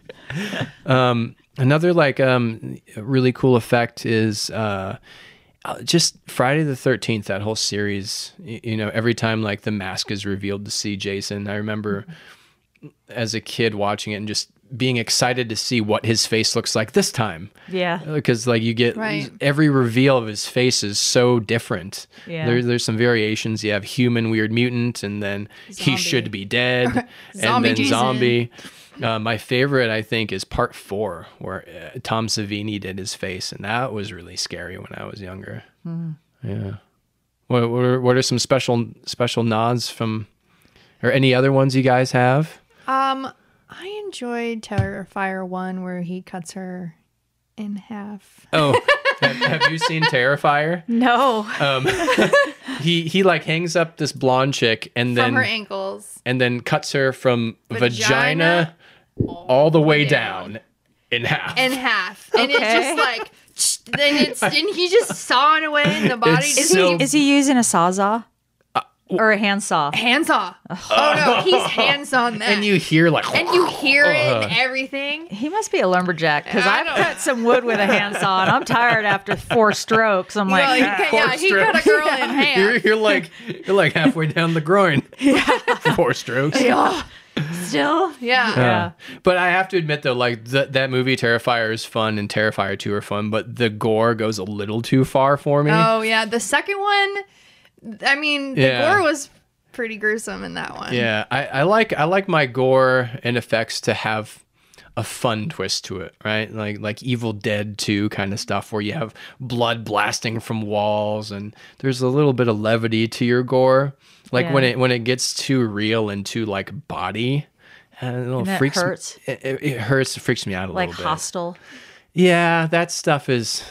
Speaker 2: Another like um really cool effect is uh uh, just Friday the thirteenth, that whole series. y- You know, every time like the mask is revealed to see Jason, I remember as a kid watching it and just being excited to see what his face looks like this time.
Speaker 3: Yeah.
Speaker 2: Because like you get
Speaker 1: Right.
Speaker 2: every reveal of his face is so different.
Speaker 3: Yeah.
Speaker 2: There, there's some variations. You have human weird mutant, and then he
Speaker 1: Zombie.
Speaker 2: should be dead, and
Speaker 1: Zombie
Speaker 2: then
Speaker 1: Jason.
Speaker 2: zombie. Uh, my favorite, I think, is part four, where uh, Tom Savini did his face, and that was really scary when I was younger. Yeah. What, what are what are some special special nods from, or any other ones you guys have?
Speaker 1: Um, I enjoyed Terrifier one where he cuts her in half.
Speaker 2: Oh, have, have you seen Terrifier?
Speaker 3: No.
Speaker 2: Um, he he like hangs up this blonde chick and
Speaker 1: From her
Speaker 2: then
Speaker 1: ankles.
Speaker 2: and then cuts her from vagina,
Speaker 1: Vagina
Speaker 2: all the way down,
Speaker 1: down.
Speaker 2: in half.
Speaker 1: In half. And it's
Speaker 3: Okay.
Speaker 1: just like then it's and he's just sawing away in the body.
Speaker 2: It's
Speaker 1: Is
Speaker 2: so-
Speaker 1: he
Speaker 3: Is he using a sawzall? or a handsaw?
Speaker 1: Handsaw. Oh no, he's hands on that.
Speaker 2: And you hear like,
Speaker 1: and you hear it
Speaker 2: Uh.
Speaker 1: and everything.
Speaker 3: He must be a lumberjack because
Speaker 1: I
Speaker 3: I've
Speaker 1: don't-
Speaker 3: cut some wood with a handsaw and I'm tired after four strokes. I'm like,
Speaker 1: Well, he
Speaker 3: "Ah."
Speaker 1: cut- yeah, he cut a girl in half.
Speaker 2: You're, you're like you're like halfway down the groin. Four strokes.
Speaker 1: Oh,
Speaker 3: still?
Speaker 1: yeah.
Speaker 3: Yeah.
Speaker 2: But I have to admit though, like th- that movie Terrifier is fun and Terrifier two are fun, but the gore goes a little too far for me.
Speaker 1: Oh yeah, the second one. I mean, the
Speaker 2: Yeah.
Speaker 1: gore was pretty gruesome in that one.
Speaker 2: Yeah, I, I like I like my gore and effects to have a fun twist to it, right? Like like Evil Dead two kind of stuff where you have blood blasting from walls and there's a little bit of levity to your gore. Like when
Speaker 3: Yeah.
Speaker 2: it when it gets too real and too like body, and it
Speaker 3: And it
Speaker 2: freaks me-
Speaker 3: hurts.
Speaker 2: It, it, it hurts, it freaks me out a
Speaker 3: Like
Speaker 2: little bit.
Speaker 3: hostile.
Speaker 2: Yeah, that stuff is.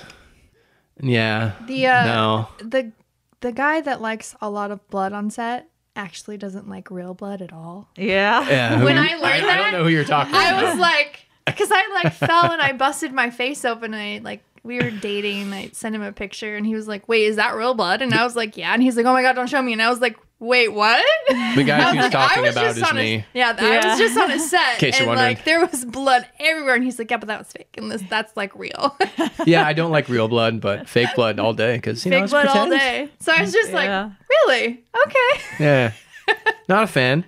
Speaker 2: Yeah.
Speaker 1: The uh,
Speaker 2: no.
Speaker 1: the the guy that likes a lot of blood on set actually doesn't like real blood at all.
Speaker 3: Yeah.
Speaker 2: Yeah. who
Speaker 1: When
Speaker 2: you-
Speaker 1: I learned
Speaker 2: I, I
Speaker 1: that,
Speaker 2: don't know who you're talking
Speaker 1: I
Speaker 2: about.
Speaker 1: was like, because I like fell and I busted my face open. And I like we were dating. And I sent him a picture, and he was like, "Wait, is that real blood?" And I was like, "Yeah." And he's like, "Oh my god, don't show me." And I was like, "Wait, what?"
Speaker 2: The guy
Speaker 1: I was
Speaker 2: who's
Speaker 1: like,
Speaker 2: talking
Speaker 1: I was
Speaker 2: about
Speaker 1: just
Speaker 2: is
Speaker 1: on
Speaker 2: me.
Speaker 1: A, yeah, I
Speaker 3: Yeah.
Speaker 1: was just on a set,
Speaker 2: In case
Speaker 1: and
Speaker 2: you're wondering.
Speaker 1: like there was blood everywhere. And he's like, "Yeah, but that was fake, and this that's like real,
Speaker 2: Yeah, I don't like real blood, but fake blood all day because you know
Speaker 1: fake
Speaker 2: it's
Speaker 1: blood all
Speaker 2: pretend.
Speaker 1: day." So I was just
Speaker 3: Yeah.
Speaker 1: like, "Really? Okay."
Speaker 2: Yeah, not a fan.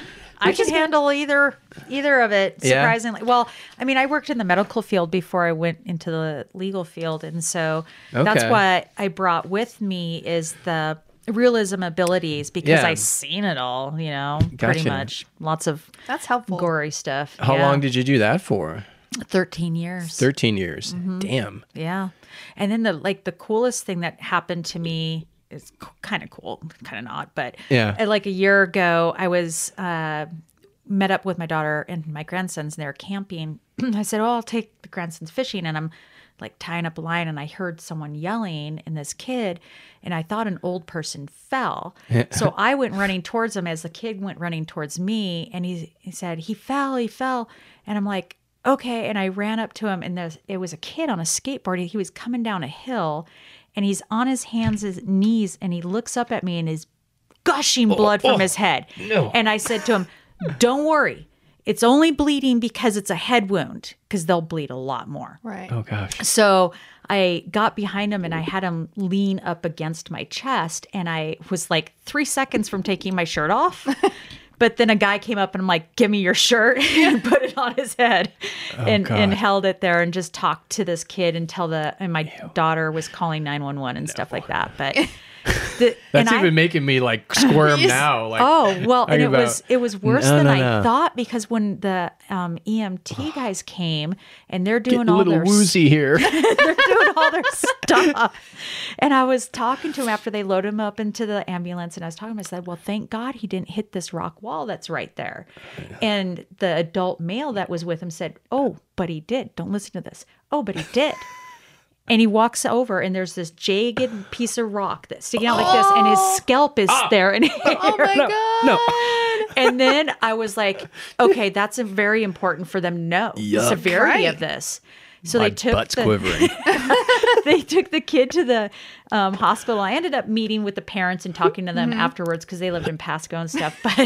Speaker 3: I can handle either either of it,
Speaker 2: Yeah.
Speaker 3: surprisingly. Well, I mean, I worked in the medical field before I went into the legal field, and so that's
Speaker 2: Okay.
Speaker 3: what I brought with me is the realism abilities because
Speaker 2: Yeah.
Speaker 3: I've seen it all, you know, pretty
Speaker 2: Gotcha.
Speaker 3: much. Lots of
Speaker 1: That's helpful.
Speaker 3: gory stuff.
Speaker 2: How
Speaker 3: Yeah.
Speaker 2: long did you do that for?
Speaker 3: thirteen years.
Speaker 2: Thirteen years.
Speaker 1: Mm-hmm.
Speaker 2: Damn.
Speaker 3: Yeah. And then the like the coolest thing that happened to me is kind of cool, kind of not, but
Speaker 2: Yeah.
Speaker 3: uh, like a year ago, I was uh, met up with my daughter and my grandsons, and they were camping. I said, "Oh, I'll take the grandsons fishing," and I'm like tying up a line, and I heard someone yelling, and this kid, and I thought an old person fell. So I went running towards him as the kid went running towards me, and he he said, "He fell, he fell," and I'm like, okay. And I ran up to him, and there's, it was a kid on a skateboard. He was coming down a hill, and he's on his hands and knees, and he looks up at me and is gushing blood from his head.
Speaker 2: no.
Speaker 3: And I said to him, "Don't worry. It's only bleeding because it's a head wound, because they'll bleed a lot more."
Speaker 1: Right.
Speaker 2: Oh gosh.
Speaker 3: So I got behind him and I had him lean up against my chest, and I was like three seconds from taking my shirt off. But then a guy came up and I'm like, "Give me your shirt," and put it on his head and,
Speaker 2: God.
Speaker 3: and held it there and just talked to this kid until the, and my daughter was calling nine one one and stuff like that. But the,
Speaker 2: That's
Speaker 3: and
Speaker 2: even
Speaker 3: I,
Speaker 2: making me like squirm
Speaker 1: Yes.
Speaker 2: now. Like,
Speaker 3: Oh, well, and
Speaker 2: talking
Speaker 3: it
Speaker 2: about-
Speaker 3: was it was worse
Speaker 2: No,
Speaker 3: than
Speaker 2: no,
Speaker 3: I
Speaker 2: no.
Speaker 3: thought, because when the um, E M T guys came and they're
Speaker 2: getting
Speaker 3: doing
Speaker 2: a
Speaker 3: all
Speaker 2: little
Speaker 3: their
Speaker 2: woozy here.
Speaker 3: they're doing all their stuff. And I was talking to him after they loaded him up into the ambulance, and I was talking to him. I said, "Well, thank God he didn't hit this rock wall that's right there." And the adult male that was with him said, "Oh, but he did. Don't listen to this. Oh, but he did." And he walks over, and there's this jagged piece of rock that's sticking out like this, and his scalp is there. And
Speaker 1: Oh my god.
Speaker 2: No.
Speaker 3: and then I was like, okay, that's a very important for them to know the
Speaker 2: Yuck.
Speaker 3: severity
Speaker 1: Right.
Speaker 3: of this. So
Speaker 2: My
Speaker 3: they took
Speaker 2: butt's
Speaker 3: the,
Speaker 2: quivering.
Speaker 3: they took the kid to the um, hospital. I ended up meeting with the parents and talking to them afterwards because they lived in Pasco and stuff. But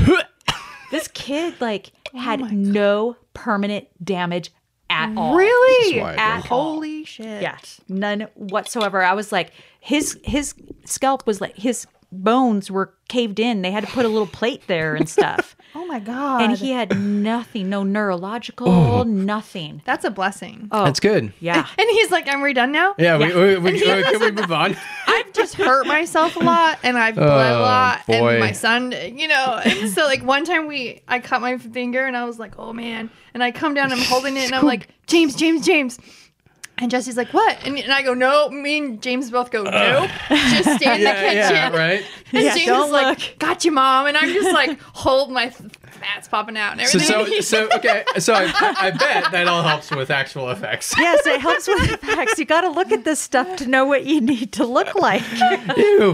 Speaker 3: this kid like had no permanent damage at all.
Speaker 1: Really?
Speaker 2: That's why I
Speaker 3: At
Speaker 2: drink.
Speaker 3: all.
Speaker 1: Holy shit.
Speaker 3: Yeah, none whatsoever. I was like, his his scalp was like, his bones were caved in. They had to put a little plate there and stuff.
Speaker 1: Oh my god.
Speaker 3: And he had nothing, no neurological, nothing.
Speaker 1: That's a blessing.
Speaker 3: Oh,
Speaker 2: That's good.
Speaker 3: yeah.
Speaker 1: And he's like, "I'm redone now."
Speaker 2: Yeah, we, we, we,
Speaker 1: And he
Speaker 2: uh,
Speaker 1: was
Speaker 2: can we
Speaker 1: like-
Speaker 2: move on?
Speaker 1: I've just hurt myself a lot, and I've bled a
Speaker 2: Oh,
Speaker 1: lot,
Speaker 2: boy.
Speaker 1: and my son, you know. And so, like one time, we I cut my finger, and I was like, "Oh man!" And I come down, I'm holding it, and I'm like, "James, James, James." And Jesse's like, "What?" And, and I go, "No." Me and James both go, "Nope." Just stay in the
Speaker 2: yeah,
Speaker 1: kitchen.
Speaker 2: yeah, right.
Speaker 1: And
Speaker 3: Yeah,
Speaker 1: James
Speaker 3: don't
Speaker 1: is like,
Speaker 3: look.
Speaker 1: "Got you, mom." And I'm just like, hold my fats popping out and
Speaker 2: So,
Speaker 1: everything.
Speaker 2: so, so, okay. So I, I bet that all helps with actual effects.
Speaker 3: Yes, it helps with effects. You got to look at this stuff to know what you need to look like.
Speaker 2: Ew.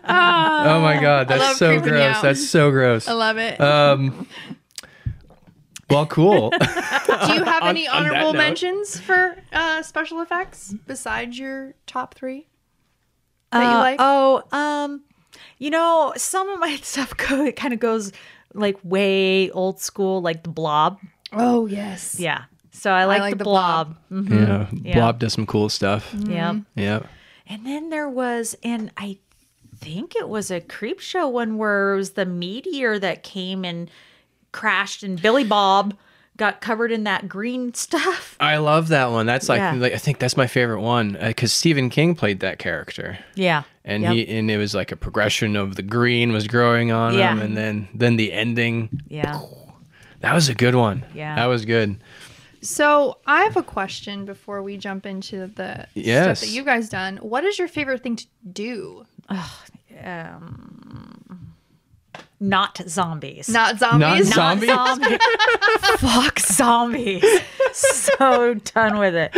Speaker 2: Oh my god,
Speaker 1: love
Speaker 2: that's so
Speaker 1: creeping you
Speaker 2: gross.
Speaker 1: out.
Speaker 2: That's so gross.
Speaker 1: I love it.
Speaker 2: Um. Well, cool.
Speaker 1: Do you have any
Speaker 2: on that
Speaker 1: honorable
Speaker 2: note-
Speaker 1: mentions for uh, special effects besides your top three that you
Speaker 3: Uh,
Speaker 1: like?
Speaker 3: Oh, um, You know, some of my stuff go, it kind of goes like way old school, like the Blob.
Speaker 1: Oh yes.
Speaker 3: Yeah. So I like,
Speaker 1: like
Speaker 3: the,
Speaker 1: the
Speaker 3: Blob.
Speaker 1: Blob.
Speaker 3: Mhm.
Speaker 2: Yeah.
Speaker 3: Yeah.
Speaker 2: Blob does some cool stuff.
Speaker 3: Yeah.
Speaker 2: Yeah.
Speaker 3: And then there was, and I think it was a creep show one where it was the meteor that came and crashed, and Billy Bob got covered in that green stuff.
Speaker 2: I love that one. That's like,
Speaker 3: Yeah.
Speaker 2: like I think that's my favorite one because Stephen King played that character.
Speaker 3: Yeah.
Speaker 2: And
Speaker 3: Yep.
Speaker 2: he and it was like a progression of the green was growing on
Speaker 3: Yeah.
Speaker 2: him, and then then the ending.
Speaker 3: Yeah.
Speaker 2: That was a good one.
Speaker 3: Yeah.
Speaker 2: That was good.
Speaker 1: So I have a question before we jump into the
Speaker 2: Yes.
Speaker 1: stuff that you guys done. What is your favorite thing to do?
Speaker 3: Not zombies.
Speaker 1: Not zombies.
Speaker 2: Not
Speaker 3: Not
Speaker 2: Zombies?
Speaker 3: zombies. Fuck zombies. So done with it.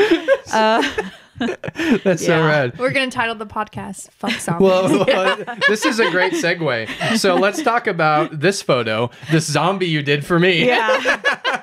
Speaker 2: That's so
Speaker 3: Yeah.
Speaker 2: rad.
Speaker 1: We're gonna title the podcast "Fuck Zombies."
Speaker 2: Well, well, this is a great segue. So let's talk about this photo, this zombie you did for me.
Speaker 3: Yeah.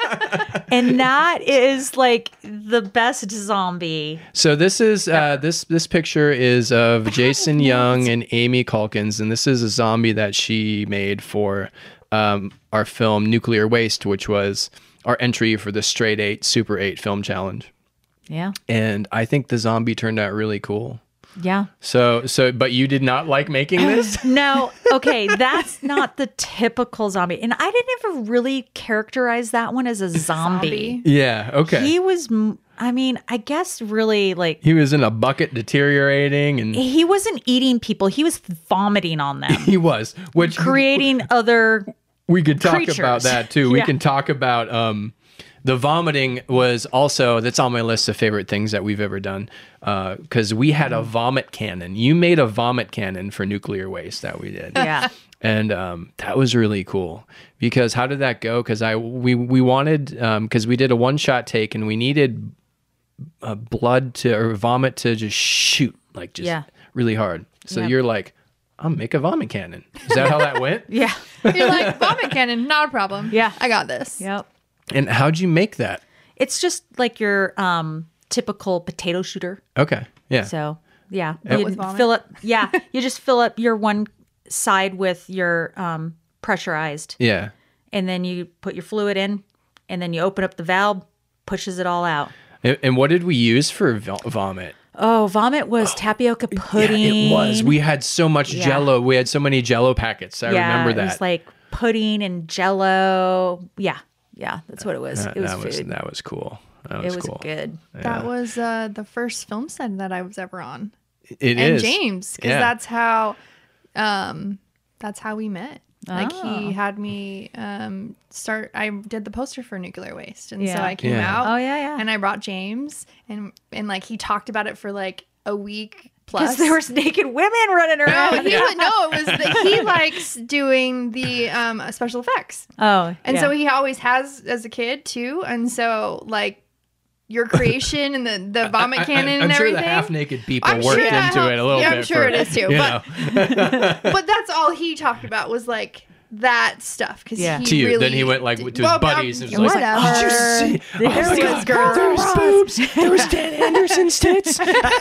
Speaker 3: And that is like the best zombie.
Speaker 2: So this is uh, this this picture is of Jason Young and Amy Calkins, and this is a zombie that she made for um, our film Nuclear Waste, which was our entry for the Straight Eight Super Eight Film Challenge.
Speaker 3: Yeah.
Speaker 2: And I think the zombie turned out really cool.
Speaker 3: Yeah.
Speaker 2: So so, but you did not like making this?
Speaker 3: No, okay, that's not the typical zombie. And I didn't ever really characterize that one as a zombie.
Speaker 1: Zombie.
Speaker 2: Yeah. Okay.
Speaker 3: He was, m- I mean, I guess really like,
Speaker 2: He was in a bucket deteriorating, and
Speaker 3: he wasn't eating people, he was vomiting on them,
Speaker 2: he was, which
Speaker 3: creating other.
Speaker 2: we could talk
Speaker 3: creatures.
Speaker 2: about that too. We
Speaker 3: Yeah.
Speaker 2: can talk about um, the vomiting was also that's on my list of favorite things that we've ever done because we had a vomit cannon. You made a vomit cannon for Nuclear Waste that we did.
Speaker 3: Yeah.
Speaker 2: And um, that was really cool because how did that go? Because I we we wanted because we did a one shot take and we needed uh, blood to or vomit to just shoot like just
Speaker 3: Yeah.
Speaker 2: really hard. So
Speaker 3: Yep.
Speaker 2: you're like, I'll make a vomit cannon. Is that how that went?
Speaker 3: Yeah.
Speaker 1: You're like vomit cannon, not a problem.
Speaker 3: Yeah.
Speaker 1: I got this.
Speaker 3: Yep.
Speaker 2: And how'd you make that?
Speaker 3: It's just like your um, typical potato shooter.
Speaker 2: Okay. Yeah.
Speaker 3: So yeah,
Speaker 1: But
Speaker 3: you
Speaker 1: with vomit?
Speaker 3: fill up. Yeah, you just fill up your one side with your um, pressurized,
Speaker 2: yeah.
Speaker 3: and then you put your fluid in, and then you open up the valve, pushes it all out.
Speaker 2: And, and what did we use for vo- vomit?
Speaker 3: Oh, vomit was tapioca pudding.
Speaker 2: Yeah, it was. We had so much
Speaker 3: Yeah.
Speaker 2: Jello. We had so many Jello packets. I
Speaker 3: yeah,
Speaker 2: remember that.
Speaker 3: It was like pudding and Jello. Yeah, yeah, that's what it was.
Speaker 2: that,
Speaker 3: it was
Speaker 2: that was
Speaker 3: food.
Speaker 2: that was cool. That
Speaker 3: it
Speaker 2: was,
Speaker 3: was
Speaker 2: cool.
Speaker 3: good.
Speaker 1: That was uh, the first film set that I was ever on.
Speaker 2: It
Speaker 1: and
Speaker 2: is.
Speaker 1: James, because
Speaker 2: Yeah.
Speaker 1: that's how, um, that's how we met. Like
Speaker 3: Oh.
Speaker 1: he had me um, start. I did the poster for Nuclear Waste, and
Speaker 3: Yeah.
Speaker 1: so I came
Speaker 2: Yeah.
Speaker 1: out.
Speaker 3: Oh, yeah, yeah.
Speaker 1: And I brought James, and and like he talked about it for like a week plus.
Speaker 3: Because there was naked women running
Speaker 1: no,
Speaker 3: around.
Speaker 1: he would no. It was that he likes doing the um, special effects,
Speaker 3: Oh,
Speaker 1: and
Speaker 3: yeah.
Speaker 1: so he always has as a kid too. And so like your creation and the the vomit
Speaker 2: I- I-
Speaker 1: cannon
Speaker 2: I'm
Speaker 1: and
Speaker 2: sure
Speaker 1: everything.
Speaker 2: the half naked people
Speaker 1: I'm
Speaker 2: worked
Speaker 1: sure that
Speaker 2: into
Speaker 1: helped.
Speaker 2: it a little
Speaker 1: Yeah,
Speaker 2: bit.
Speaker 1: I'm sure
Speaker 2: for,
Speaker 1: it is too,
Speaker 2: you
Speaker 1: but-
Speaker 2: know.
Speaker 1: But that's all he talked about was like that stuff because
Speaker 3: Yeah.
Speaker 1: he
Speaker 2: To you,
Speaker 1: really
Speaker 2: then he went like to his
Speaker 1: Well,
Speaker 2: buddies
Speaker 1: um,
Speaker 2: and was like,
Speaker 1: whatever.
Speaker 2: "Did you see?
Speaker 1: There
Speaker 2: oh my
Speaker 1: was
Speaker 2: God,
Speaker 1: girls.
Speaker 2: There's boobs. There was Dan Anderson's tits."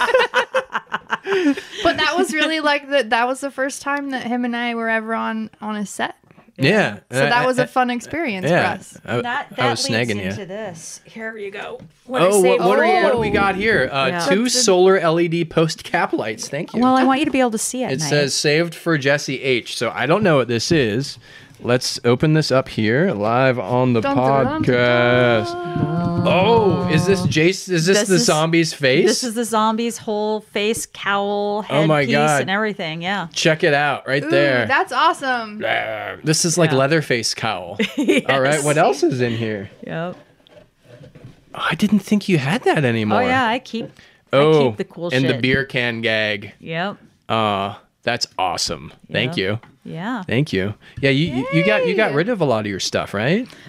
Speaker 1: But that was really like the, that was the first time that him and I were ever on on a set.
Speaker 2: Yeah.
Speaker 1: So that was a fun experience
Speaker 2: yeah.
Speaker 1: for us.
Speaker 2: I,
Speaker 3: That,
Speaker 2: I
Speaker 3: that
Speaker 2: was
Speaker 3: leads
Speaker 2: snagging
Speaker 3: into
Speaker 2: you.
Speaker 3: this. Here you go. What I
Speaker 2: Oh, what,
Speaker 3: saved
Speaker 2: what,
Speaker 3: for
Speaker 2: are,
Speaker 3: you.
Speaker 2: what do we got here? Uh,
Speaker 3: Yeah.
Speaker 2: Two solar L E D post cap lights. Thank you.
Speaker 3: Well, I want you to be able to see it.
Speaker 2: It says saved for Jesse H. So I don't know what this is. Let's open this up here live on the
Speaker 1: Dun, dun, dun,
Speaker 2: podcast. Oh, is this Jace? Is this,
Speaker 3: This
Speaker 2: the
Speaker 3: is-
Speaker 2: zombie's face?
Speaker 3: This is the zombie's whole face, cowl,
Speaker 2: Oh my
Speaker 3: headpiece,
Speaker 2: God.
Speaker 3: and everything. Yeah.
Speaker 2: Check it out right
Speaker 1: Ooh,
Speaker 2: there.
Speaker 1: that's awesome.
Speaker 2: This is like
Speaker 3: Yeah.
Speaker 2: Leatherface cowl. All right, what else is in here?
Speaker 3: Yep.
Speaker 2: Oh, I didn't think you had that anymore.
Speaker 3: Oh yeah, I keep.
Speaker 2: Oh,
Speaker 3: I keep the cool
Speaker 2: and
Speaker 3: shit.
Speaker 2: the beer can gag.
Speaker 3: Yep.
Speaker 2: Uh, that's awesome. Thank
Speaker 3: Yeah.
Speaker 2: you.
Speaker 3: Yeah.
Speaker 2: Thank you. Yeah, you, you, you got you got rid of a lot of your stuff, right?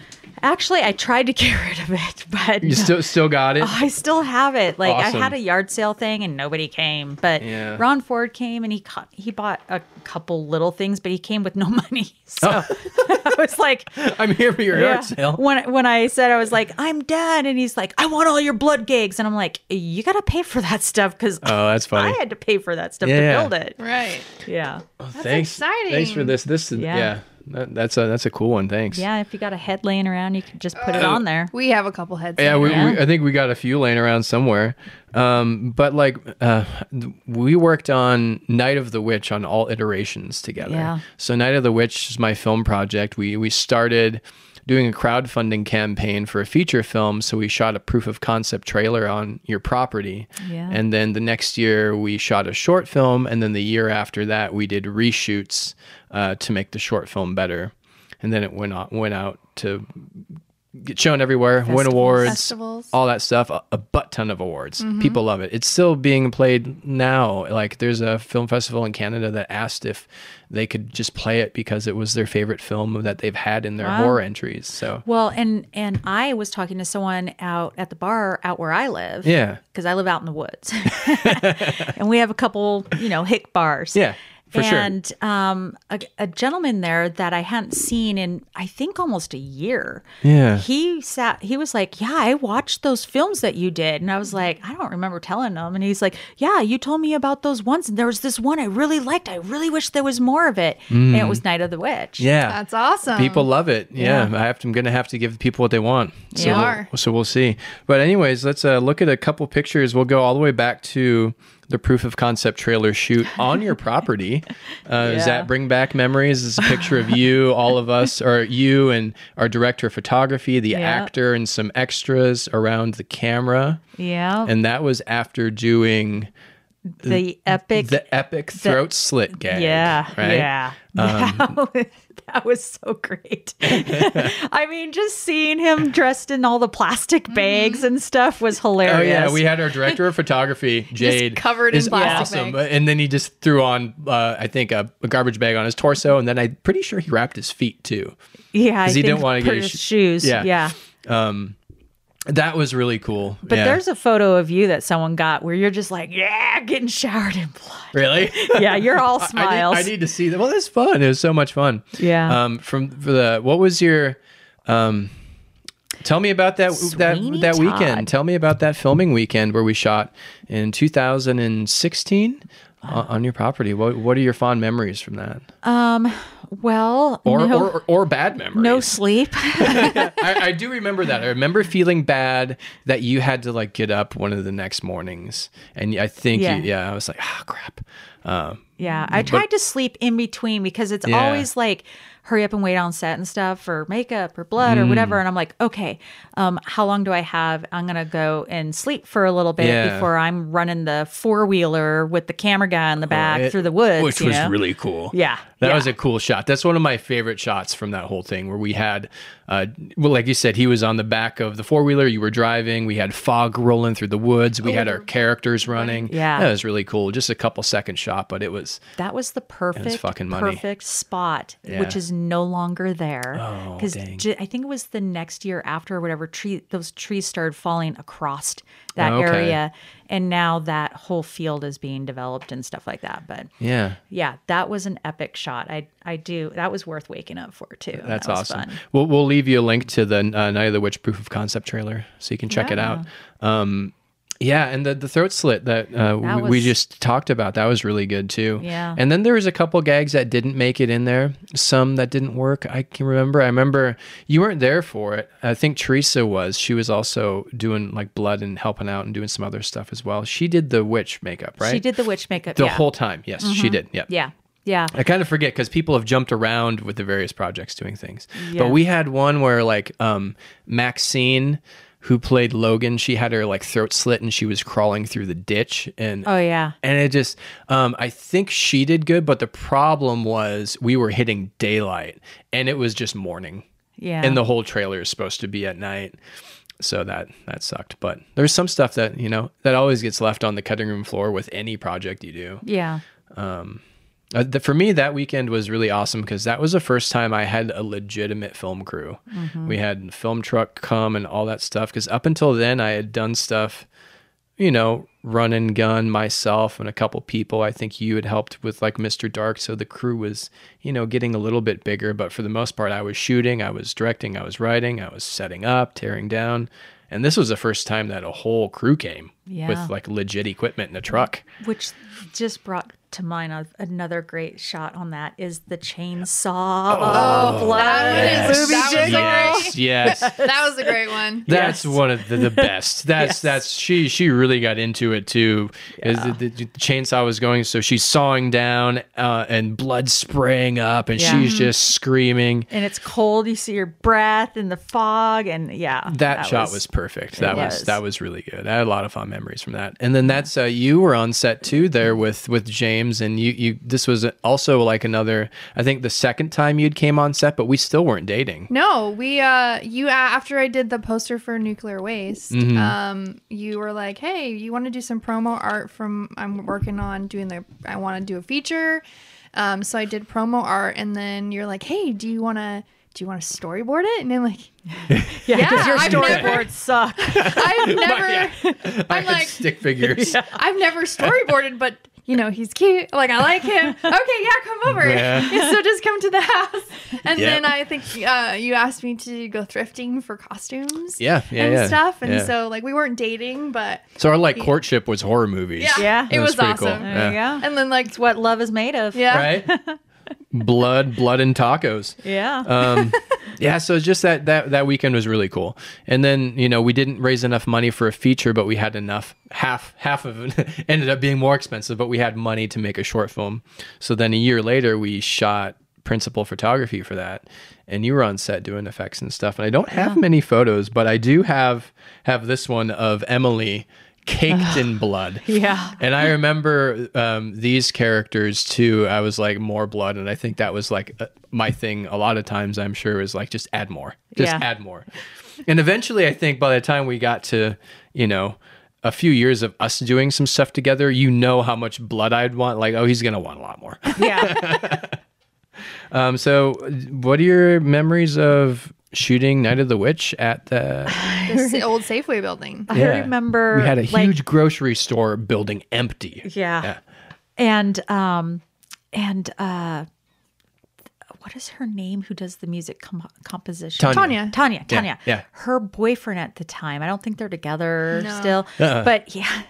Speaker 3: Actually, I tried to get rid of it, but
Speaker 2: You still still got it?
Speaker 3: I still have it. Like
Speaker 2: Awesome.
Speaker 3: I had a yard sale thing and nobody came, but
Speaker 2: Yeah.
Speaker 3: Ron Ford came and he caught, he bought a couple little things, but he came with no money. So I was like,
Speaker 2: I'm here for your
Speaker 3: yeah.
Speaker 2: yard sale.
Speaker 3: When when I said I was like, I'm done, and he's like, I want all your blood gigs, and I'm like, you got to pay for that stuff because
Speaker 2: Oh, that's funny.
Speaker 3: I had to pay for that stuff
Speaker 2: Yeah.
Speaker 3: to build it.
Speaker 1: Right.
Speaker 3: Yeah,
Speaker 2: Thanks.
Speaker 1: exciting.
Speaker 2: Thanks for this. This
Speaker 3: Yeah.
Speaker 2: yeah. That, that's a that's a cool one. Thanks.
Speaker 3: yeah. If you got a head laying around, you can just put it
Speaker 2: Uh,
Speaker 3: on there.
Speaker 1: We have a couple heads.
Speaker 2: Yeah,
Speaker 1: in
Speaker 2: we,
Speaker 1: there.
Speaker 2: we, I think we got a few laying around somewhere. Um, but like, uh, th- we worked on Night of the Witch on all iterations together.
Speaker 3: Yeah.
Speaker 2: So Night of the Witch is my film project. We we started doing a crowdfunding campaign for a feature film. So we shot a proof of concept trailer on your property.
Speaker 3: Yeah.
Speaker 2: And then the next year we shot a short film. And then the year after that, we did reshoots uh, to make the short film better. And then it went out, went out to get shown everywhere, win
Speaker 3: Festivals.
Speaker 2: awards,
Speaker 1: Festivals.
Speaker 2: all that stuff. A, a butt ton of awards. People love it. It's still being played now. Like there's a film festival in Canada that asked if they could just play it because it was their favorite film that they've had in their
Speaker 3: Wow.
Speaker 2: horror entries. So
Speaker 3: Well, and and I was talking to someone out at the bar out where I live.
Speaker 2: yeah,
Speaker 3: Because I live out in the woods, and we have a couple, you know, hick bars.
Speaker 2: yeah, for sure.
Speaker 3: and um, a, a gentleman there that I hadn't seen in I think almost a year.
Speaker 2: Yeah.
Speaker 3: He sat. He was like, "Yeah, I watched those films that you did," and I was like, "I don't remember telling him." And he's like, "Yeah, you told me about those ones, and there was this one I really liked. I really wish there was more of it." And it was Night of the Witch.
Speaker 2: Yeah.
Speaker 1: That's awesome.
Speaker 2: People love it. Yeah,
Speaker 3: Yeah.
Speaker 2: I have to, I'm going to have to give people what they want. So,
Speaker 3: You
Speaker 2: we'll,
Speaker 1: are.
Speaker 2: so we'll see. But anyways, let's uh, look at a couple pictures. We'll go all the way back to the proof of concept trailer shoot on your property. Uh, Does
Speaker 3: Yeah.
Speaker 2: that bring back memories? This is a picture of you, all of us, or you and our director of photography, the
Speaker 3: Yeah.
Speaker 2: actor, and some extras around the camera.
Speaker 3: Yeah.
Speaker 2: And that was after doing
Speaker 3: the epic.
Speaker 2: the epic throat slit gag.
Speaker 3: yeah.
Speaker 2: Right?
Speaker 3: Yeah.
Speaker 2: Um,
Speaker 3: that, was, that was so great. I mean, just seeing him dressed in all the plastic bags and stuff was hilarious.
Speaker 2: Oh yeah, we had our director of photography, Jade,
Speaker 1: covered in
Speaker 2: is
Speaker 1: plastic
Speaker 2: awesome.
Speaker 1: bags.
Speaker 2: And then he just threw on, uh, I think, a, a garbage bag on his torso, and then I'm pretty sure he wrapped his feet too.
Speaker 3: Yeah, I
Speaker 2: he
Speaker 3: think
Speaker 2: didn't wanna get
Speaker 3: for
Speaker 2: his
Speaker 3: his
Speaker 2: sh-
Speaker 3: shoes.
Speaker 2: Yeah.
Speaker 3: Yeah.
Speaker 2: Um, that was really cool.
Speaker 3: But
Speaker 2: yeah.
Speaker 3: there's a photo of you that someone got where you're just like, yeah, getting showered in blood.
Speaker 2: really.
Speaker 3: Yeah, you're all
Speaker 2: I-
Speaker 3: smiles.
Speaker 2: I need, I need to see that. Well, it's fun. It was so much fun.
Speaker 3: Yeah.
Speaker 2: Um, from for the what was your, um, tell me about that that
Speaker 3: Sweeney
Speaker 2: that
Speaker 3: Todd.
Speaker 2: weekend. Tell me about that filming weekend where we shot in two thousand sixteen on, on your property. What what are your fond memories from that?
Speaker 3: Um, well,
Speaker 2: Or
Speaker 3: no,
Speaker 2: or, or bad memories?
Speaker 3: no sleep.
Speaker 2: I, I do remember that. I remember feeling bad that you had to like get up one of the next mornings, and I think
Speaker 3: Yeah.
Speaker 2: you, yeah, I was like, ah, crap. Um,
Speaker 3: Yeah, I tried to sleep in between because it's
Speaker 2: Yeah.
Speaker 3: always like hurry up and wait on set and stuff or makeup or blood or whatever. And I'm like, okay, um, how long do I have? I'm gonna go and sleep for a little bit
Speaker 2: Yeah.
Speaker 3: before I'm running the four wheeler with the camera guy in the back
Speaker 2: it-
Speaker 3: through the woods,
Speaker 2: which
Speaker 3: you
Speaker 2: was
Speaker 3: know?
Speaker 2: really cool.
Speaker 3: Yeah,
Speaker 2: that
Speaker 3: yeah.
Speaker 2: was a cool shot. That's one of my favorite shots from that whole thing, where we had, uh, well, like you said, he was on the back of the four wheeler. You were driving. We had fog rolling through the woods. We had our characters running.
Speaker 3: Oh, Yeah.
Speaker 2: that was really cool. Just a couple second shot, but it was.
Speaker 3: That was the perfect,
Speaker 2: fucking money.
Speaker 3: perfect spot,
Speaker 2: Yeah.
Speaker 3: which is no longer there.
Speaker 2: Oh,
Speaker 3: Because
Speaker 2: dang.
Speaker 3: I think it was the next year after or whatever tree those trees started falling across that
Speaker 2: Oh, okay.
Speaker 3: area, and now that whole field is being developed and stuff like that. But
Speaker 2: Yeah.
Speaker 3: yeah, that was an epic shot. I I do that was worth waking up for too.
Speaker 2: That's
Speaker 3: That was
Speaker 2: awesome.
Speaker 3: fun.
Speaker 2: We'll we'll leave you a link to the uh, Night of the Witch proof of concept trailer so you can check it out. Um, yeah, and the the throat slit that, uh,
Speaker 3: That
Speaker 2: we, we
Speaker 3: was-
Speaker 2: just talked about, that was really good too.
Speaker 3: Yeah.
Speaker 2: And then there was a couple gags that didn't make it in there, some that didn't work. I can remember. I remember you weren't there for it. I think Teresa was. She was also doing like blood and helping out and doing some other stuff as well. She did the witch makeup, right?
Speaker 3: She did the witch makeup
Speaker 2: the
Speaker 3: yeah.
Speaker 2: whole time. Yes, she did. Yeah.
Speaker 3: Yeah, yeah.
Speaker 2: I kind of forget because people have jumped around with the various projects doing things.
Speaker 3: Yeah.
Speaker 2: But we had one where like um, Maxine, who played Logan, she had her like throat slit and she was crawling through the ditch, and
Speaker 3: Oh yeah.
Speaker 2: and it just um, I think she did good, but the problem was we were hitting daylight and it was just morning,
Speaker 3: Yeah.
Speaker 2: and the whole trailer is supposed to be at night. So that that sucked. But there's some stuff that, you know, that always gets left on the cutting room floor with any project you do.
Speaker 3: yeah.
Speaker 2: Uh, the, for me, that weekend was really awesome because that was the first time I had a legitimate film crew.
Speaker 3: Mm-hmm.
Speaker 2: We had a film truck come and all that stuff. Because up until then, I had done stuff, you know, run and gun myself and a couple people. I think you had helped with like Mister Dark. So the crew was, you know, getting a little bit bigger. But for the most part, I was shooting, I was directing, I was writing, I was setting up, tearing down. And this was the first time that a whole crew came
Speaker 3: Yeah.
Speaker 2: with like legit equipment in a truck.
Speaker 3: Which just brought to mind a, another great shot on that is the chainsaw. Oh, blood.
Speaker 1: That was-
Speaker 3: Booby
Speaker 1: that was
Speaker 3: jiggle.
Speaker 2: Yes, yes.
Speaker 1: That was a great one.
Speaker 2: That's
Speaker 3: Yes.
Speaker 2: one of the, the best. That's
Speaker 3: Yes.
Speaker 2: that's she she really got into it too. Is
Speaker 3: Yeah.
Speaker 2: the, the chainsaw was going, so she's sawing down uh, and blood spraying up, and
Speaker 3: Yeah.
Speaker 2: she's just screaming.
Speaker 3: And it's cold. You see your breath in the fog, and yeah,
Speaker 2: That, shot was, perfect. That was.
Speaker 3: was.
Speaker 2: that was really good. I had a lot of fun memories from that. And then that's uh, you were on set too there with with James, and you you this was also like another. I think the second time you'd came on set, but we still weren't dating.
Speaker 1: No, we uh you uh, after I did the poster for Nuclear Waste,
Speaker 2: Mm-hmm.
Speaker 1: um you were like, "Hey, you want to do some promo art from I'm working on doing the I want to do a feature." Um so I did promo art, and then you're like, "Hey, do you want to do you want to storyboard it?" And I'm like,
Speaker 3: yeah, because
Speaker 1: Yeah,
Speaker 3: your
Speaker 1: I've
Speaker 3: storyboards
Speaker 1: never-
Speaker 3: suck.
Speaker 1: "I've never
Speaker 2: I
Speaker 1: I'm
Speaker 2: had
Speaker 1: like
Speaker 2: stick figures.
Speaker 1: I've never storyboarded, but you know, he's cute. Like, I like him. Okay, yeah, come over.
Speaker 2: Yeah.
Speaker 1: So just come to the house. And
Speaker 2: Yeah.
Speaker 1: then I think uh, you asked me to go thrifting for costumes.
Speaker 2: Yeah, yeah,
Speaker 1: and
Speaker 2: yeah.
Speaker 1: stuff. And
Speaker 2: Yeah.
Speaker 1: so, like, we weren't dating, but
Speaker 2: So our like courtship was horror movies.
Speaker 1: yeah,
Speaker 3: Yeah.
Speaker 1: it
Speaker 2: That was
Speaker 1: was,
Speaker 2: pretty cool.
Speaker 1: awesome.
Speaker 3: There you
Speaker 2: Yeah.
Speaker 3: go.
Speaker 1: And then, like,
Speaker 3: It's what love is made of.
Speaker 1: yeah.
Speaker 2: Right? blood, blood and tacos.
Speaker 3: Yeah.
Speaker 2: Um, yeah, so it's just that that that weekend was really cool. And then, you know, we didn't raise enough money for a feature, but we had enough. Half half of it ended up being more expensive, but we had money to make a short film. So then a year later, we shot principal photography for that, and you were on set doing effects and stuff. And I don't have many photos, but I do have have this one of Emily caked in blood.
Speaker 3: Yeah.
Speaker 2: And I remember um, these characters too. I was like, more blood. And I think that was like uh, my thing a lot of times, I'm sure, was like, just add more, just
Speaker 3: Yeah.
Speaker 2: add more. And eventually, I think by the time we got to, you know, a few years of us doing some stuff together, you know how much blood I'd want. Like, oh, he's going to want a lot more.
Speaker 3: Yeah.
Speaker 2: Um, so what are your memories of shooting Night of the Witch at the...
Speaker 1: The sa- old Safeway building.
Speaker 3: I remember
Speaker 2: we had a
Speaker 3: like-
Speaker 2: huge grocery store building empty.
Speaker 3: Yeah.
Speaker 2: Yeah.
Speaker 3: And um and uh what is her name who does the music com- composition?
Speaker 2: Tanya.
Speaker 1: Tanya.
Speaker 3: Tanya,
Speaker 2: Yeah,
Speaker 3: Tanya.
Speaker 2: yeah.
Speaker 3: Her boyfriend at the time, I don't think they're together
Speaker 1: No.
Speaker 3: still.
Speaker 2: Uh-uh.
Speaker 3: But yeah,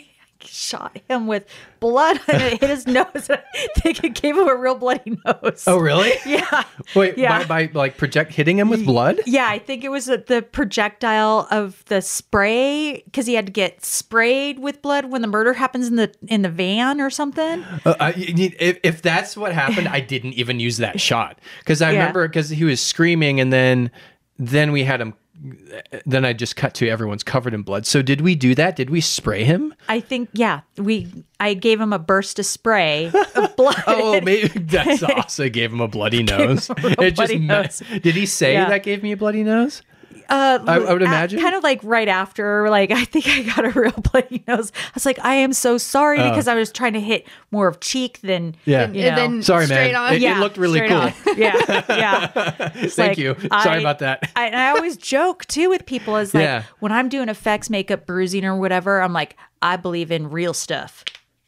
Speaker 3: shot him with blood and it hit his nose. I think it gave him a real bloody nose.
Speaker 2: Oh, really?
Speaker 3: Yeah.
Speaker 2: Wait,
Speaker 3: Yeah.
Speaker 2: by, by like project hitting him with blood?
Speaker 3: Yeah, I think it was the- the projectile of the spray because he had to get sprayed with blood when the murder happens in the in the van or something.
Speaker 2: Uh, I, you need- if, if that's what happened, I didn't even use that shot because I
Speaker 3: Yeah.
Speaker 2: remember because he was screaming, and then then we had him. Then I just cut to everyone's covered in blood. So did we do that? Did we spray him?
Speaker 3: I think yeah, we I gave him a burst of spray of blood.
Speaker 2: Oh, maybe that's awesome. I gave him a bloody nose.
Speaker 3: him a real
Speaker 2: It just
Speaker 3: bloody
Speaker 2: ma-
Speaker 3: nose.
Speaker 2: Did he say
Speaker 3: Yeah.
Speaker 2: that gave me a bloody nose?
Speaker 3: Uh,
Speaker 2: I- I would
Speaker 3: uh,
Speaker 2: imagine.
Speaker 3: kind of like right after, like I think I got a real bloody nose. I was like, I am so sorry because I was trying to hit more of cheek than
Speaker 2: Oh. Yeah.
Speaker 3: you
Speaker 1: And
Speaker 3: know.
Speaker 1: then
Speaker 2: Sorry,
Speaker 1: straight
Speaker 2: man.
Speaker 1: on.
Speaker 2: It-
Speaker 3: yeah,
Speaker 2: looked really
Speaker 3: straight
Speaker 2: cool.
Speaker 3: on. Yeah, yeah. It's
Speaker 2: Thank
Speaker 3: like,
Speaker 2: you. Sorry
Speaker 3: I-
Speaker 2: about that.
Speaker 3: I, and I always joke too with people is like
Speaker 2: Yeah.
Speaker 3: when I'm doing effects, makeup, bruising, or whatever, I'm like, I believe in real stuff.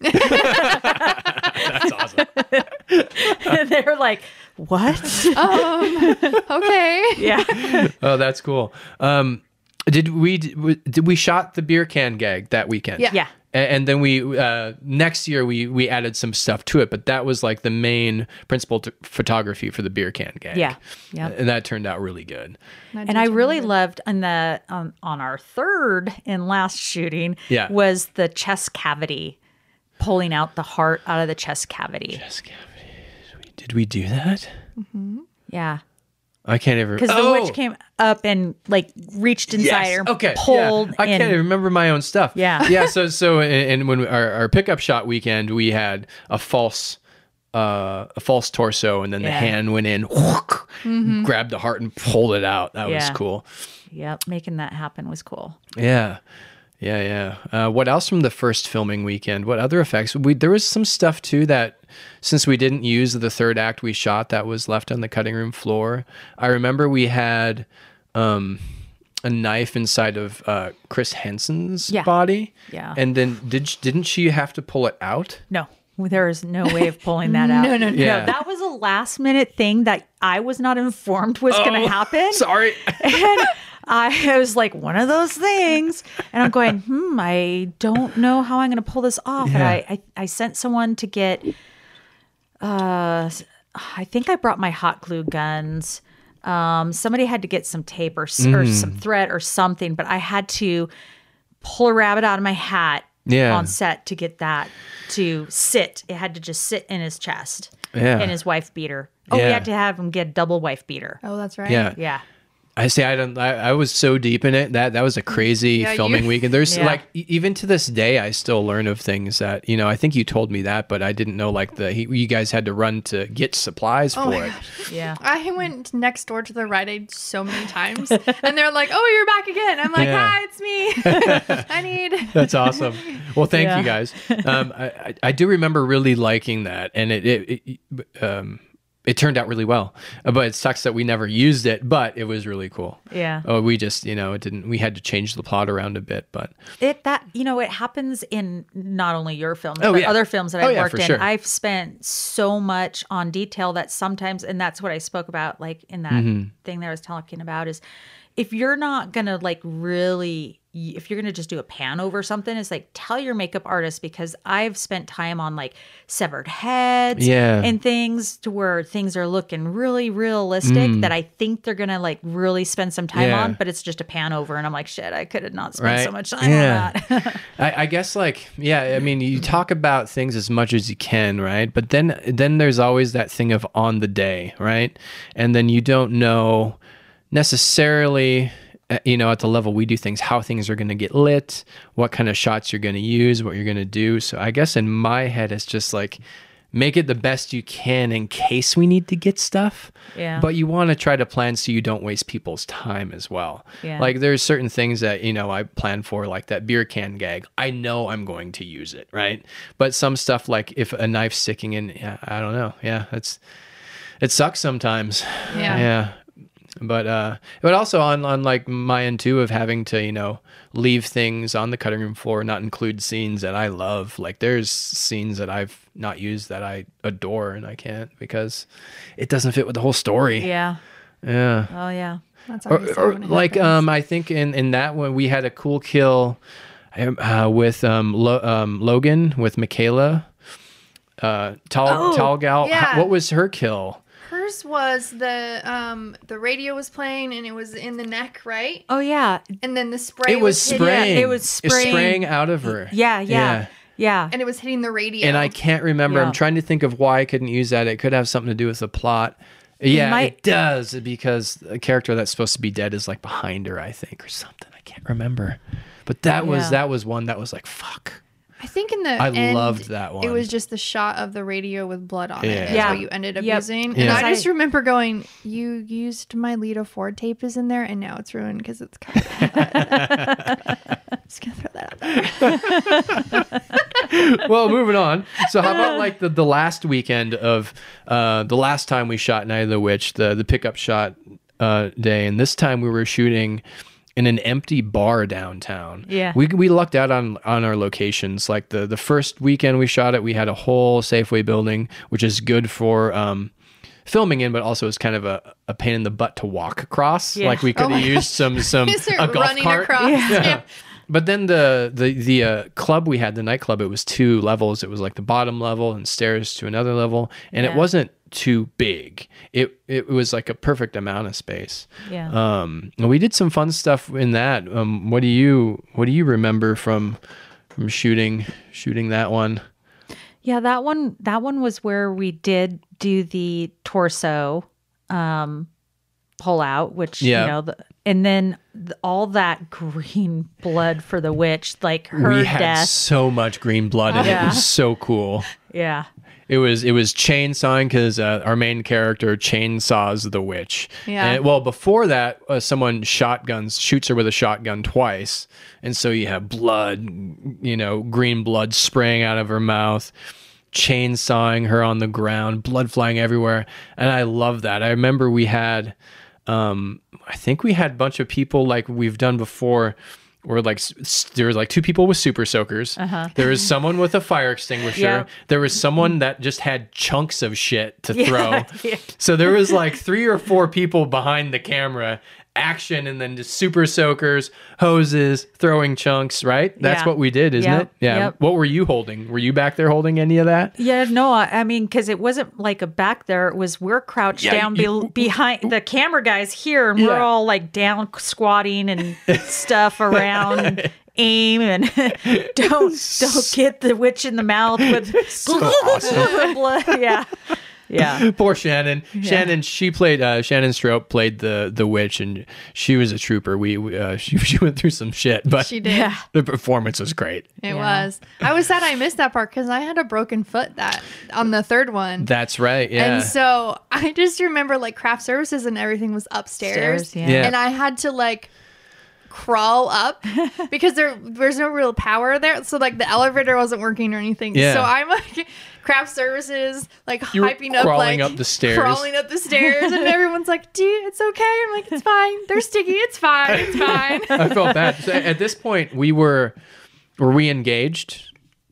Speaker 2: That's awesome.
Speaker 3: And they're like, what?
Speaker 1: Okay.
Speaker 3: yeah.
Speaker 2: Oh, that's cool. Um, did we did we shot the beer can gag that weekend?
Speaker 1: Yeah.
Speaker 3: Yeah.
Speaker 2: A- And then we uh, next year we we added some stuff to it, but that was like the main principal t- photography for the beer can gag.
Speaker 3: Yeah. Yep.
Speaker 2: And that turned out really good.
Speaker 3: And I really loved on the on, on our third and last shooting
Speaker 2: Yeah.
Speaker 3: was the chest cavity, pulling out the heart out of the chest cavity.
Speaker 2: Chest cavities. Did we do that?
Speaker 3: Yeah,
Speaker 2: I can't ever.
Speaker 3: because the
Speaker 2: Oh!
Speaker 3: witch came up and like reached inside
Speaker 2: Yes.
Speaker 3: her,
Speaker 2: Okay.
Speaker 3: pulled.
Speaker 2: Yeah. I
Speaker 3: and,
Speaker 2: can't even remember my own stuff.
Speaker 3: Yeah.
Speaker 2: Yeah. So so and, and when our, our pickup shot weekend, we had a false. Uh, a false torso, and then the
Speaker 3: Yeah.
Speaker 2: hand went in, whook, grabbed the heart, and pulled it out. That was
Speaker 3: Yeah.
Speaker 2: cool.
Speaker 3: Yep, making that happen was cool.
Speaker 2: Yeah. Yeah, yeah. Uh, what else from the first filming weekend? What other effects? We there was some stuff too that, since we didn't use the third act we shot, that was left on the cutting room floor. I remember we had um, a knife inside of uh, Chris Hansen's
Speaker 3: Yeah.
Speaker 2: body.
Speaker 3: Yeah.
Speaker 2: And then did sh- didn't she have to pull it out?
Speaker 3: No, there is no way of pulling that out.
Speaker 1: No, no, no.
Speaker 2: Yeah.
Speaker 3: That was a last minute thing that I was not informed was going
Speaker 2: Oh,
Speaker 3: to happen.
Speaker 2: Sorry.
Speaker 3: And I was like, one of those things. And I'm going, hmm, I don't know how I'm going to pull this off. And
Speaker 2: Yeah.
Speaker 3: I, I, I sent someone to get, uh, I think I brought my hot glue guns. Um, somebody had to get some tape or, s or
Speaker 2: Mm.
Speaker 3: some thread or something, but I had to pull a rabbit out of my hat
Speaker 2: Yeah.
Speaker 3: on set to get that to sit. It had to just sit in his chest.
Speaker 2: Yeah.
Speaker 3: And his wife beater. Oh, we
Speaker 2: Yeah.
Speaker 3: had to have him get a double wife beater.
Speaker 1: Oh, that's right.
Speaker 2: Yeah.
Speaker 3: Yeah.
Speaker 2: I say I don't. I, I was so deep in it that that was a crazy
Speaker 1: Yeah,
Speaker 2: filming
Speaker 1: you-
Speaker 2: weekend. There's
Speaker 3: Yeah.
Speaker 2: like e- even to this day, I still learn of things that you know. I think you told me that, but I didn't know like the he, you guys had to run to get supplies
Speaker 1: Oh
Speaker 2: for
Speaker 1: my
Speaker 2: it.
Speaker 1: gosh.
Speaker 3: Yeah.
Speaker 1: I went next door to the Rite Aid so many times, and they're like, "Oh, you're back again." I'm like,
Speaker 2: Yeah.
Speaker 1: "Hi, it's me. I need."
Speaker 2: That's awesome. Well, thank
Speaker 3: Yeah.
Speaker 2: you guys. Um, I, I I do remember really liking that, and it it, it um it turned out really well. Uh, But it sucks that we never used it, but it was really cool.
Speaker 3: Yeah.
Speaker 2: Oh, we just you know it didn't. We had to change the plot around a bit, but
Speaker 3: It that you know it happens in not only your films
Speaker 2: Oh,
Speaker 3: but
Speaker 2: yeah.
Speaker 3: other films that
Speaker 2: Oh,
Speaker 3: I've
Speaker 2: yeah,
Speaker 3: worked
Speaker 2: for
Speaker 3: in.
Speaker 2: sure.
Speaker 3: I've spent so much on detail that sometimes, and that's what I spoke about, like in that
Speaker 2: Mm-hmm.
Speaker 3: thing that I was talking about, is if you're not gonna like really, if you're gonna just do a pan over something, it's like tell your makeup artist, because I've spent time on like severed heads
Speaker 2: Yeah.
Speaker 3: and things to where things are looking really realistic
Speaker 2: Mm.
Speaker 3: that I think they're gonna like really spend some time
Speaker 2: Yeah.
Speaker 3: on, but it's just a pan over, and I'm like, shit, I could have not spent so
Speaker 2: Right.
Speaker 3: much time
Speaker 2: Yeah.
Speaker 3: on that.
Speaker 2: I, I guess like yeah, I mean you talk about things as much as you can, right? But then then there's always that thing of on the day, right? And then you don't know necessarily uh, you know at the level we do things how things are going to get lit, what kind of shots you're going to use, what you're going to do. So I guess in my head it's just like make it the best you can in case we need to get stuff.
Speaker 3: Yeah.
Speaker 2: But you want to try to plan so you don't waste people's time as well.
Speaker 3: Yeah.
Speaker 2: Like there's certain things that, you know, I plan for, like that beer can gag. I know I'm going to use it, right? But some stuff like if a knife's sticking in, yeah, I don't know. Yeah, it's it sucks sometimes.
Speaker 1: Yeah.
Speaker 2: Yeah. But uh but also on on like my end too of having to, you know, leave things on the cutting room floor, not include scenes that I love. Like there's scenes that I've not used that I adore and I can't because it doesn't fit with the whole story.
Speaker 3: Yeah.
Speaker 2: Yeah.
Speaker 3: Oh yeah.
Speaker 1: That's
Speaker 2: Or,
Speaker 1: always
Speaker 2: or like um I think in in that one we had a cool kill um, uh, with um, Lo- um Logan with Michaela uh tall
Speaker 1: Oh,
Speaker 2: tall gal.
Speaker 1: yeah.
Speaker 2: How- what was her kill?
Speaker 1: Hers was the um the radio was playing and it was in the neck, right?
Speaker 3: Oh yeah.
Speaker 1: And then the spray
Speaker 2: It was
Speaker 1: hitting-
Speaker 2: spraying.
Speaker 3: it was
Speaker 2: It's
Speaker 3: spraying.
Speaker 2: spraying out of her.
Speaker 3: Yeah. Yeah. Yeah.
Speaker 1: and it was hitting the radio.
Speaker 2: And I can't remember.
Speaker 3: Yeah.
Speaker 2: I'm trying to think of why I couldn't use that. It could have something to do with the plot. Yeah,
Speaker 3: might-
Speaker 2: it does because a character that's supposed to be dead is like behind her, I think, or something. I can't remember. But that was
Speaker 3: Yeah.
Speaker 2: that was one that was like fuck.
Speaker 1: I think in the
Speaker 2: I
Speaker 1: end,
Speaker 2: loved that
Speaker 1: It
Speaker 2: one.
Speaker 1: was just the shot of the radio with blood on
Speaker 2: Yeah.
Speaker 1: it. Is
Speaker 3: Yeah.
Speaker 1: what you ended up
Speaker 3: Yep.
Speaker 1: using. And
Speaker 2: Yeah.
Speaker 1: I just
Speaker 3: I-
Speaker 1: remember going, "You used my Lita Ford tape is in there, and now it's ruined because it's covered." in blood." Just gonna throw that out there.
Speaker 2: Well, moving on. So how about like the, the last weekend of uh, the last time we shot Night of the Witch, the the pickup shot uh, day, and this time we were shooting in an empty bar downtown.
Speaker 3: Yeah.
Speaker 2: We we lucked out on on our locations. Like the the first weekend we shot it, we had a whole Safeway building, which is good for um filming in, but also is kind of a, a pain in the butt to walk across.
Speaker 3: Yeah.
Speaker 2: Like we could
Speaker 1: Oh
Speaker 2: have
Speaker 1: my
Speaker 2: used some some
Speaker 1: You start
Speaker 2: a golf
Speaker 1: running
Speaker 2: cart.
Speaker 1: across. Yeah.
Speaker 2: But then the the the uh, club we had, the nightclub, it was two levels. It was like the bottom level and stairs to another level, and it
Speaker 3: Yeah.
Speaker 2: wasn't too big. It it was like a perfect amount of space.
Speaker 3: Yeah.
Speaker 2: Um, and we did some fun stuff in that. Um, what do you what do you remember from from shooting shooting that one?
Speaker 3: Yeah, that one that one was where we did do the torso um pull out, which
Speaker 2: Yeah.
Speaker 3: you know, the, and then the, all that green blood for the witch, like her
Speaker 2: we had
Speaker 3: death.
Speaker 2: so much green blood, and
Speaker 3: Yeah.
Speaker 2: it was so cool.
Speaker 3: Yeah.
Speaker 2: It was it was chainsawing because uh, our main character chainsaws the witch.
Speaker 1: Yeah.
Speaker 2: And, well, before that, uh, someone shotguns shoots her with a shotgun twice, and so you have blood, you know, green blood spraying out of her mouth, chainsawing her on the ground, blood flying everywhere, and I love that. I remember we had, um, I think we had a bunch of people like we've done before. Where like s- there was like two people with super soakers.
Speaker 3: Uh-huh.
Speaker 2: There was someone with a fire extinguisher.
Speaker 3: Yeah.
Speaker 2: There was someone that just had chunks of shit to throw.
Speaker 3: Yeah.
Speaker 2: So there was like three or four people behind the camera, action, and then just super soakers, hoses, throwing chunks. Right? That's
Speaker 3: Yeah.
Speaker 2: what we did, isn't
Speaker 3: Yep.
Speaker 2: it? Yeah.
Speaker 3: Yep.
Speaker 2: What were you holding? Were you back there holding any of that?
Speaker 3: Yeah, no, I I mean, because it wasn't like a back there. It was we're crouched
Speaker 2: Yeah,
Speaker 3: down
Speaker 2: you-
Speaker 3: be- behind the camera guys here, and we're
Speaker 2: Yeah.
Speaker 3: all like down squatting and stuff around. And aim and don't don't get the witch in the mouth with blood. Yeah, yeah.
Speaker 2: Poor Shannon. Shannon, she played. Uh, Shannon Strope played the the witch, and she was a trooper. We, we uh, she she went through some shit, but
Speaker 1: She did.
Speaker 3: Yeah.
Speaker 2: the performance was great.
Speaker 1: It
Speaker 3: Yeah.
Speaker 1: was. I was sad I missed that part because I had a broken foot that on the third one.
Speaker 2: That's right. Yeah.
Speaker 1: And so I just remember like craft services and everything was upstairs.
Speaker 3: Stairs, yeah.
Speaker 2: Yeah.
Speaker 1: And I had to like crawl up because there there's no real power there. So like the elevator wasn't working or anything.
Speaker 2: Yeah.
Speaker 1: So I'm like craft services, like
Speaker 2: You were
Speaker 1: hyping up
Speaker 2: crawling
Speaker 1: like
Speaker 2: up the stairs.
Speaker 1: crawling up the stairs and everyone's like, dude, it's okay. I'm like, it's fine. They're sticky. It's fine. It's fine.
Speaker 2: I felt bad. So at this point, we were were we engaged?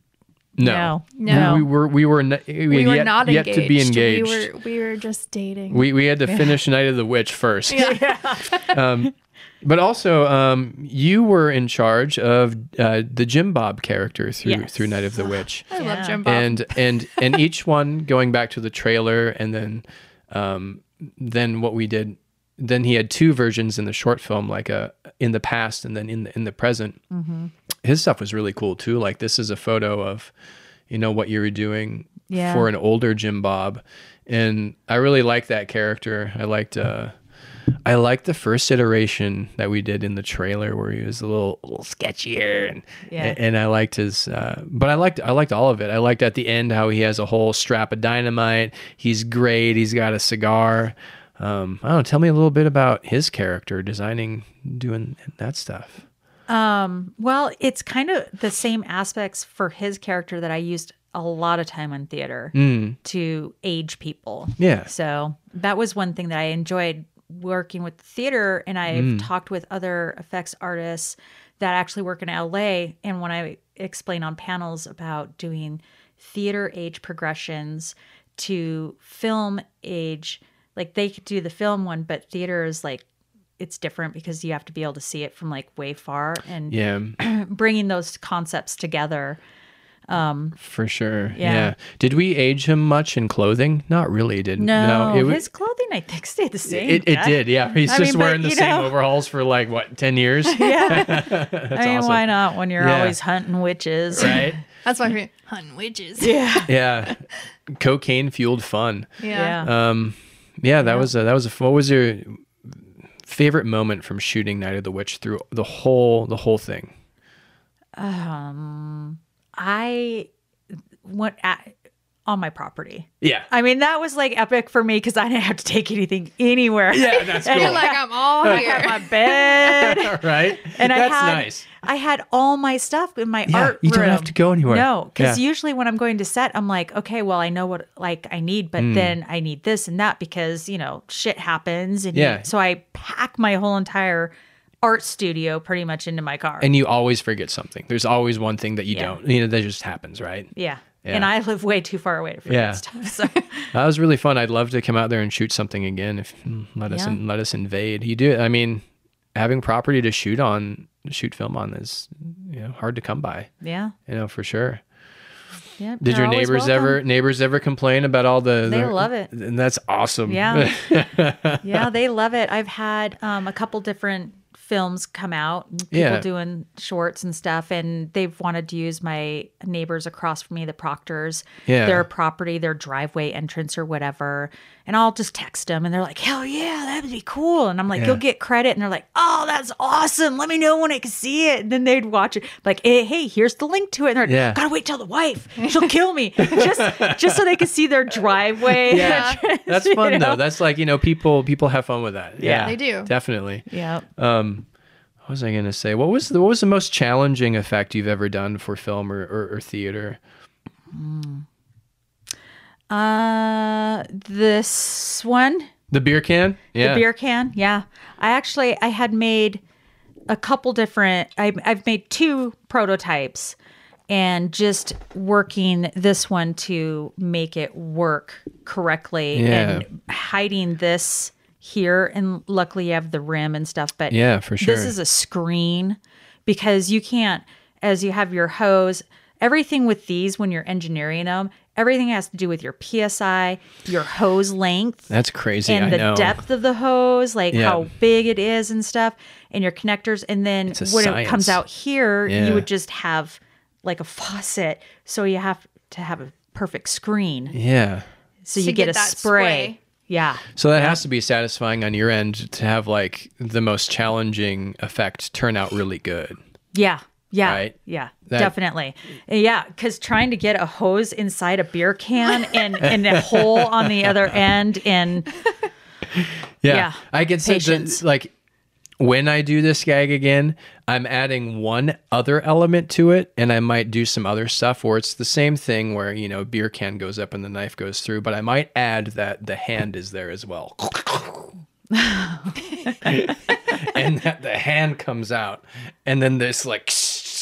Speaker 2: No,
Speaker 3: No.
Speaker 1: No.
Speaker 2: We were we were, n- we
Speaker 1: we were
Speaker 2: yet,
Speaker 1: not
Speaker 2: yet
Speaker 1: engaged.
Speaker 2: to be engaged.
Speaker 1: We were we were just dating.
Speaker 2: We we had to finish Night of the Witch first. um, but also, um, you were in charge of uh, the Jim Bob character through
Speaker 3: Yes.
Speaker 2: through Night of the Witch,
Speaker 1: I
Speaker 3: Yeah.
Speaker 1: love Jim Bob.
Speaker 2: and and and each one going back to the trailer, and then um, then what we did. Then he had two versions in the short film, like a in the past and then in the in the present.
Speaker 3: Mm-hmm.
Speaker 2: His stuff was really cool too. Like this is a photo of, you know, what you were doing
Speaker 3: Yeah.
Speaker 2: for an older Jim Bob, and I really liked that character. I liked uh, I liked the first iteration that we did in the trailer where he was a little a little sketchier, and
Speaker 3: Yeah.
Speaker 2: and I liked his. Uh, but I liked I liked all of it. I liked at the end how he has a whole strap of dynamite. He's great. He's got a cigar. Um, I don't know. Tell me a little bit about his character, designing, doing that stuff.
Speaker 3: Um, well, it's kind of the same aspects for his character that I used a lot of time in theater to age people.
Speaker 2: Yeah.
Speaker 3: So that was one thing that I enjoyed working with theater, and I've talked with other effects artists that actually work in L A. And when I explain on panels about doing theater age progressions to film age, like they could do the film one, but theater is like, it's different because you have to be able to see it from like way far, and
Speaker 2: Yeah.
Speaker 3: bringing those concepts together.
Speaker 2: For sure. Yeah.
Speaker 3: Yeah.
Speaker 2: Did we age him much in clothing? Not really. Did
Speaker 3: No,
Speaker 2: it, wa-
Speaker 3: his clothing I think stayed the same.
Speaker 2: it, it
Speaker 3: Yeah.
Speaker 2: did. Yeah. He's
Speaker 3: I
Speaker 2: just
Speaker 3: mean, but,
Speaker 2: wearing the
Speaker 3: you
Speaker 2: same
Speaker 3: know-
Speaker 2: overalls for like what ten years.
Speaker 3: Yeah,
Speaker 2: That's
Speaker 3: I mean,
Speaker 2: awesome.
Speaker 3: why not when you're
Speaker 2: Yeah.
Speaker 3: always hunting witches?
Speaker 2: Right.
Speaker 1: That's my favorite. Hunting witches.
Speaker 3: Yeah,
Speaker 2: Yeah. Cocaine fueled fun.
Speaker 1: Yeah.
Speaker 3: yeah.
Speaker 2: Um. Yeah. That was a, that was a. What was your favorite moment from shooting Night of the Witch through the whole the whole thing?
Speaker 3: I went at, on my property.
Speaker 2: Yeah.
Speaker 3: I mean, that was like epic for me because I didn't have to take anything anywhere.
Speaker 2: Yeah. That's cool.
Speaker 1: You're like, I'm all
Speaker 3: I
Speaker 1: here.
Speaker 3: had my bed.
Speaker 2: right.
Speaker 3: And
Speaker 2: That's
Speaker 3: I had,
Speaker 2: nice.
Speaker 3: I had all my stuff in my
Speaker 2: Yeah,
Speaker 3: art
Speaker 2: you don't
Speaker 3: room.
Speaker 2: have to go anywhere.
Speaker 3: No, because
Speaker 2: Yeah.
Speaker 3: usually when I'm going to set, I'm like, okay, well, I know what like I need, but then I need this and that because you know shit happens, and
Speaker 2: Yeah.
Speaker 3: so I pack my whole entire art studio pretty much into my car.
Speaker 2: And you always forget something. There's always one thing that you
Speaker 3: Yeah.
Speaker 2: don't. You know, that just happens, right?
Speaker 3: yeah.
Speaker 2: Yeah.
Speaker 3: and I live way too far away to forget
Speaker 2: Yeah.
Speaker 3: stuff. So
Speaker 2: That was really fun. I'd love to come out there and shoot something again. If mm, let us
Speaker 3: Yeah.
Speaker 2: in, let us invade. You do. I mean, having property to shoot on, shoot film on is you know hard to come by.
Speaker 3: yeah,
Speaker 2: You know for sure.
Speaker 3: yeah.
Speaker 2: Did
Speaker 3: they're
Speaker 2: your
Speaker 3: always
Speaker 2: neighbors
Speaker 3: welcome.
Speaker 2: ever neighbors ever complain about all the?
Speaker 3: They
Speaker 2: the-
Speaker 3: love it.
Speaker 2: and that's awesome.
Speaker 3: Yeah. Yeah, they love it. I've had um, a couple different films come out, and people
Speaker 2: Yeah.
Speaker 3: doing shorts and stuff, and they've wanted to use my neighbors across from me, the Proctors,
Speaker 2: Yeah.
Speaker 3: their property, their driveway entrance or whatever. And I'll just text them, and they're like, hell yeah, that would be cool. And I'm like,
Speaker 2: Yeah.
Speaker 3: you'll get credit. And they're like, oh, that's awesome. Let me know when I can see it. And then they'd watch it. Like, hey, hey here's the link to it. And they're like,
Speaker 2: Yeah.
Speaker 3: gotta wait till the wife. She'll kill me. just just so they can see their driveway.
Speaker 2: Yeah, that's
Speaker 3: You
Speaker 2: fun
Speaker 3: know?
Speaker 2: though. That's like, you know, people people have fun with that. Yeah,
Speaker 1: They do.
Speaker 2: definitely.
Speaker 3: Yeah.
Speaker 2: Um, what was I gonna say? What was the what was the most challenging effect you've ever done for film or, or, or theater?
Speaker 3: Uh, this one,
Speaker 2: The beer can. Yeah,
Speaker 3: the beer can. Yeah. I actually, I had made a couple different, I, I've made two prototypes and just working this one to make it work correctly
Speaker 2: Yeah.
Speaker 3: and hiding this here. And luckily you have the rim and stuff, but
Speaker 2: Yeah, for sure.
Speaker 3: this is a screen because you can't, as you have your hose, everything with these, when you're engineering them, everything has to do with your P S I, your hose length.
Speaker 2: That's crazy.
Speaker 3: And
Speaker 2: I
Speaker 3: the
Speaker 2: know.
Speaker 3: depth of the hose, like
Speaker 2: Yeah.
Speaker 3: how big it is and stuff, and your connectors. And then
Speaker 2: It's a
Speaker 3: when
Speaker 2: science.
Speaker 3: it comes out here,
Speaker 2: Yeah.
Speaker 3: you would just have like a faucet. So you have to have a perfect screen.
Speaker 2: Yeah.
Speaker 3: So
Speaker 1: To
Speaker 3: you get,
Speaker 1: get
Speaker 3: a
Speaker 1: that
Speaker 3: spray.
Speaker 1: spray.
Speaker 3: Yeah.
Speaker 2: So that has to be satisfying on your end to have like the most challenging effect turn out really good.
Speaker 3: Yeah. Yeah.
Speaker 2: Right?
Speaker 3: Yeah.
Speaker 2: That-
Speaker 3: definitely. Yeah. Because trying to get a hose inside a beer can and, and a hole on the other end and
Speaker 2: Yeah.
Speaker 3: Yeah.
Speaker 2: I can say
Speaker 3: Patience.
Speaker 2: that, like, when I do this gag again, I'm adding one other element to it, and I might do some other stuff where it's the same thing where, you know, beer can goes up and the knife goes through, but I might add that the hand is there as well. And that the hand comes out, and then this like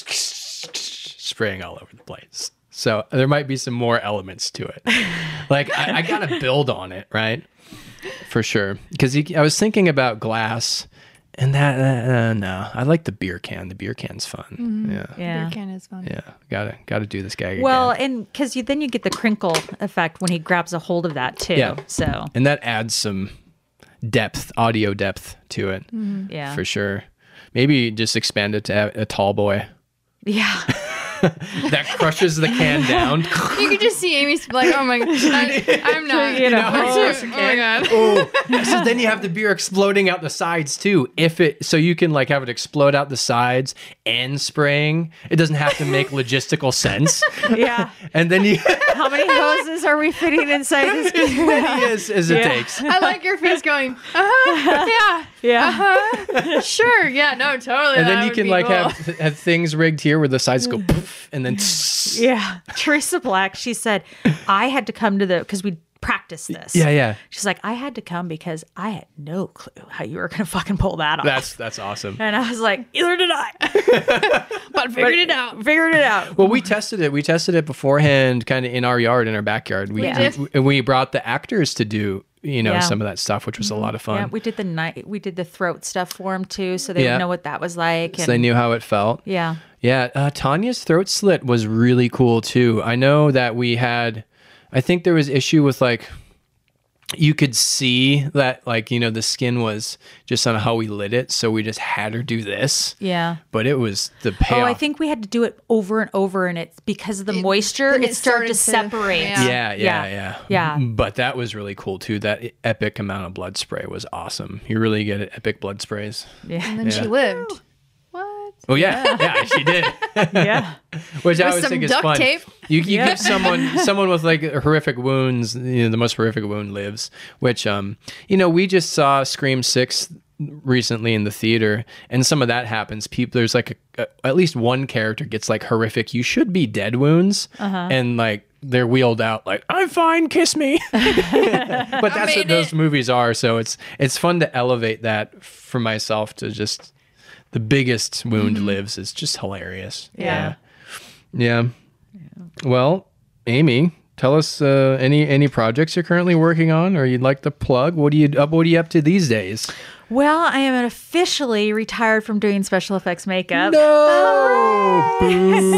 Speaker 2: spraying all over the place. So there might be some more elements to it. Like I, I gotta build on it, right? For sure. Because I was thinking about glass, and that uh, no, I like the beer can. The beer can's fun. Yeah,
Speaker 3: yeah.
Speaker 1: Beer can is fun.
Speaker 2: yeah. Gotta gotta do this gag
Speaker 3: Well,
Speaker 2: again.
Speaker 3: and because you then you get the crinkle effect when he grabs a hold of that too.
Speaker 2: Yeah.
Speaker 3: So
Speaker 2: And that adds some depth, audio depth to it,
Speaker 3: yeah.
Speaker 2: for sure. Maybe just expand it to a, a tall boy
Speaker 3: Yeah.
Speaker 2: that crushes the can down.
Speaker 1: You could just see Amy's like, oh my god, I, I'm not.
Speaker 3: You know,
Speaker 1: I'm
Speaker 2: oh,
Speaker 1: too- oh my god.
Speaker 2: Oh, so then you have the beer exploding out the sides too. If it, so you can like have it explode out the sides and spraying. It doesn't have to make logistical sense.
Speaker 3: Yeah.
Speaker 2: And then you,
Speaker 3: How many hoses are we fitting inside this?
Speaker 2: as many as, as it
Speaker 3: Yeah.
Speaker 2: takes.
Speaker 1: I like your face going, uh-huh, yeah,
Speaker 3: Yeah.
Speaker 1: uh-huh, sure, yeah, no, totally.
Speaker 2: And
Speaker 1: that
Speaker 2: then you
Speaker 1: would
Speaker 2: can
Speaker 1: be
Speaker 2: like
Speaker 1: cool.
Speaker 2: have have things rigged here where the sides go poof, and then
Speaker 3: Yeah. Teresa Black, she said, I had to come to the, because we practiced this.
Speaker 2: yeah, yeah.
Speaker 3: She's like, I had to come because I had no clue how you were going to fucking pull that off.
Speaker 2: That's that's awesome.
Speaker 3: and I was like, either did I.
Speaker 1: but figured it out.
Speaker 3: Figured it out.
Speaker 2: Well, we tested it. We tested it beforehand, kind of in our yard, in our backyard. We,
Speaker 1: We did.
Speaker 2: we and we brought the actors to do, you know,
Speaker 3: Yeah.
Speaker 2: some of that stuff, which was a lot of fun.
Speaker 3: Yeah, we did the night. We did the throat stuff for him too, so they
Speaker 2: Yeah.
Speaker 3: would know what that was like.
Speaker 2: so
Speaker 3: And,
Speaker 2: they knew how it felt.
Speaker 3: yeah,
Speaker 2: Yeah, uh, Tanya's throat slit was really cool too. I know that we had, I think there was issue with like, you could see that like, you know, the skin was just on how we lit it. So we just had her do this.
Speaker 3: yeah.
Speaker 2: But it was the payoff.
Speaker 3: Oh, I think we had to do it over and over, and it's because of the moisture,
Speaker 1: then
Speaker 3: it,
Speaker 1: it
Speaker 3: started, to
Speaker 1: started to-
Speaker 3: separate.
Speaker 1: yeah.
Speaker 2: Yeah, yeah,
Speaker 3: Yeah.
Speaker 2: yeah,
Speaker 3: Yeah.
Speaker 2: But that was really cool too. That epic amount of blood spray was awesome. You really get it, epic blood sprays.
Speaker 3: Yeah,
Speaker 1: And then
Speaker 2: Yeah.
Speaker 1: she lived. What?
Speaker 2: Oh yeah, yeah, she did.
Speaker 3: yeah.
Speaker 2: Which I
Speaker 1: With
Speaker 2: always
Speaker 1: some
Speaker 2: think is
Speaker 1: duct
Speaker 2: fun.
Speaker 1: tape.
Speaker 2: You, you
Speaker 3: Yeah.
Speaker 2: give someone someone with like horrific wounds, you know, the most horrific wound lives. Which um, you know, we just saw Scream Six recently in the theater, and some of that happens. People, there's like a, a, at least one character gets like horrific. You should be dead wounds,
Speaker 3: Uh-huh.
Speaker 2: and like they're wheeled out like I'm fine, kiss me. But that's what
Speaker 1: made
Speaker 2: those
Speaker 1: it.
Speaker 2: movies are. So it's it's fun to elevate that for myself to just. The biggest wound lives is just hilarious.
Speaker 3: Yeah.
Speaker 2: yeah. Yeah. Well, Amy, tell us uh, any any projects you're currently working on, or you'd like to plug. What do you up? What are you up to these days?
Speaker 3: Well, I am officially retired from doing special effects makeup.
Speaker 2: No, boo.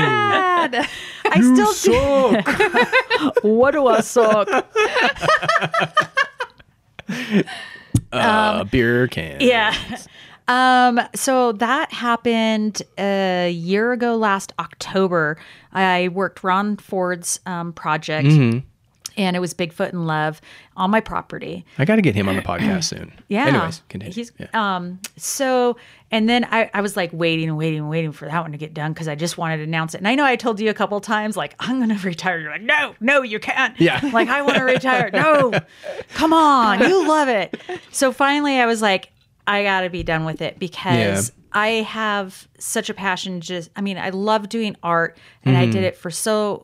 Speaker 1: Sad.
Speaker 3: I still do.
Speaker 2: Suck.
Speaker 3: What do I suck?
Speaker 2: Uh, beer can.
Speaker 3: Yeah. Um, so that happened a year ago last October. I worked Ron Ford's um, project,
Speaker 2: Mm-hmm.
Speaker 3: and it was Bigfoot in Love on my property.
Speaker 2: I got to get him on the podcast soon.
Speaker 3: Yeah.
Speaker 2: Anyways, continue.
Speaker 3: He's
Speaker 2: Yeah.
Speaker 3: um so and then I, I was like waiting and waiting and waiting for that one to get done because I just wanted to announce it. And I know I told you a couple times like I'm gonna retire. You're like, no, no, you can't.
Speaker 2: Yeah.
Speaker 3: Like I want to retire. No, come on, you love it. So finally I was like, I gotta be done with it because
Speaker 2: Yeah.
Speaker 3: I have such a passion. Just I mean, I love doing art and I did it for so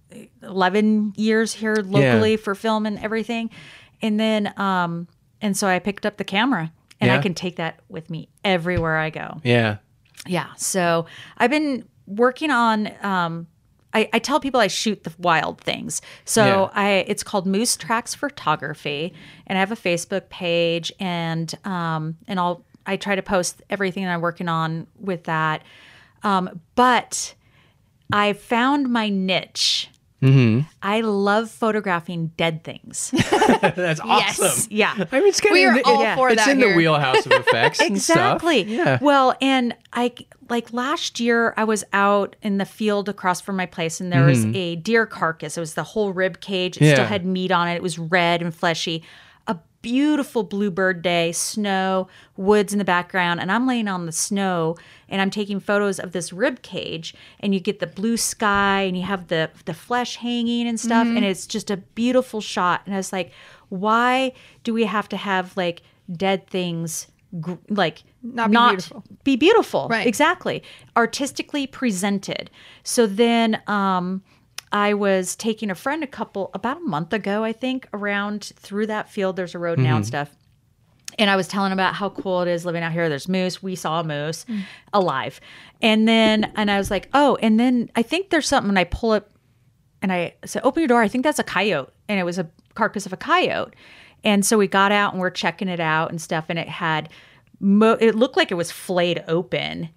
Speaker 3: eleven years here locally
Speaker 2: Yeah.
Speaker 3: for film and everything. And then, um, and so I picked up the camera and I
Speaker 2: Yeah.
Speaker 3: can take that with me everywhere I go.
Speaker 2: Yeah.
Speaker 3: Yeah. So I've been working on, um, I, I tell people I shoot the wild things. So
Speaker 2: Yeah.
Speaker 3: I, it's called Moose Tracks Photography, and I have a Facebook page, and um, and I'll I try to post everything that I'm working on with that. Um, but I found my niche.
Speaker 2: Mm-hmm.
Speaker 3: I love photographing dead things.
Speaker 2: That's awesome.
Speaker 3: Yeah.
Speaker 2: I mean, it's kind
Speaker 1: We
Speaker 2: of
Speaker 1: are all
Speaker 3: yeah.
Speaker 1: for
Speaker 2: it's
Speaker 1: that
Speaker 2: in
Speaker 1: here.
Speaker 2: the wheelhouse of effects. and stuff.
Speaker 3: Exactly.
Speaker 2: Yeah.
Speaker 3: Well, and I like last year I was out in the field across from my place and there was a deer carcass. It was the whole rib cage. It
Speaker 2: Mm-hmm. Yeah.
Speaker 3: still had meat on it. It was red and fleshy. A beautiful bluebird day, snow, woods in the background, and I'm laying on the snow and I'm taking photos of this rib cage, and you get the blue sky and you have the the flesh hanging and stuff,
Speaker 1: Mm-hmm.
Speaker 3: and it's just a beautiful shot. And I was like, why do we have to have like dead things gr- like
Speaker 1: Not be beautiful.
Speaker 3: be beautiful?
Speaker 1: Right.
Speaker 3: Exactly. Artistically presented. So then um I was taking a friend a couple about a month ago, I think, around through that field. There's a road now and stuff. And I was telling him about how cool it is living out here. There's moose. We saw a moose alive. And then, and I was like, oh, and then I think there's something, and I pull up and I said, open your door. I think that's a coyote. And it was a carcass of a coyote. And so we got out and we're checking it out and stuff. And it had, mo- it looked like it was flayed open.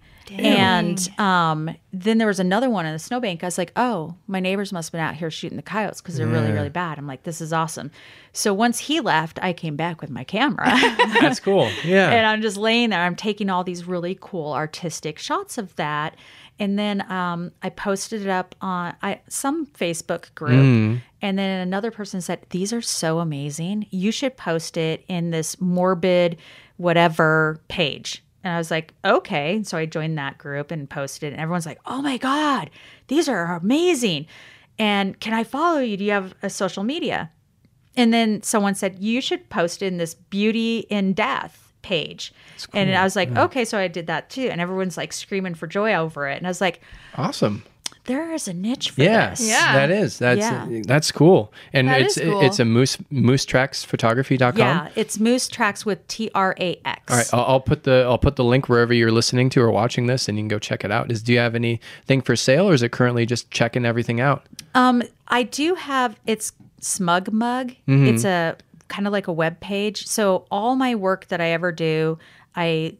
Speaker 3: And um, then there was another one in the snowbank. I was like, oh, my neighbors must have been out here shooting the coyotes because they're really,
Speaker 2: Yeah.
Speaker 3: really bad. I'm like, this is awesome. So once he left, I came back with my camera.
Speaker 2: That's cool. Yeah.
Speaker 3: And I'm just laying there. I'm taking all these really cool artistic shots of that. And then um, I posted it up on I, some Facebook group.
Speaker 2: Mm.
Speaker 3: And then another person said, these are so amazing. You should post it in this morbid whatever page. And I was like, okay. So I joined that group and posted it. And everyone's like, oh my God, these are amazing. And can I follow you? Do you have a social media? And then someone said, you should post it in this beauty in death page. And I was like, okay. So I did that too. And everyone's like screaming for joy over it. And I was like,
Speaker 2: Awesome.
Speaker 3: there is a niche for
Speaker 2: Yeah.
Speaker 3: this.
Speaker 1: Yeah.
Speaker 2: That is. That's
Speaker 3: Yeah.
Speaker 2: that's cool. And
Speaker 1: That
Speaker 2: it's
Speaker 1: is cool.
Speaker 2: it's a moose moose tracks photography dot com.
Speaker 3: Yeah. It's Moose Tracks with T R A X.
Speaker 2: All right, I'll, I'll put the I'll put the link wherever you're listening to or watching this, and you can go check it out. Is do you have anything for sale, or is it currently just checking everything out?
Speaker 3: Um, I do have, it's Smug Mug.
Speaker 2: Mm-hmm.
Speaker 3: It's a kind of like a web page. So all my work that I ever do, I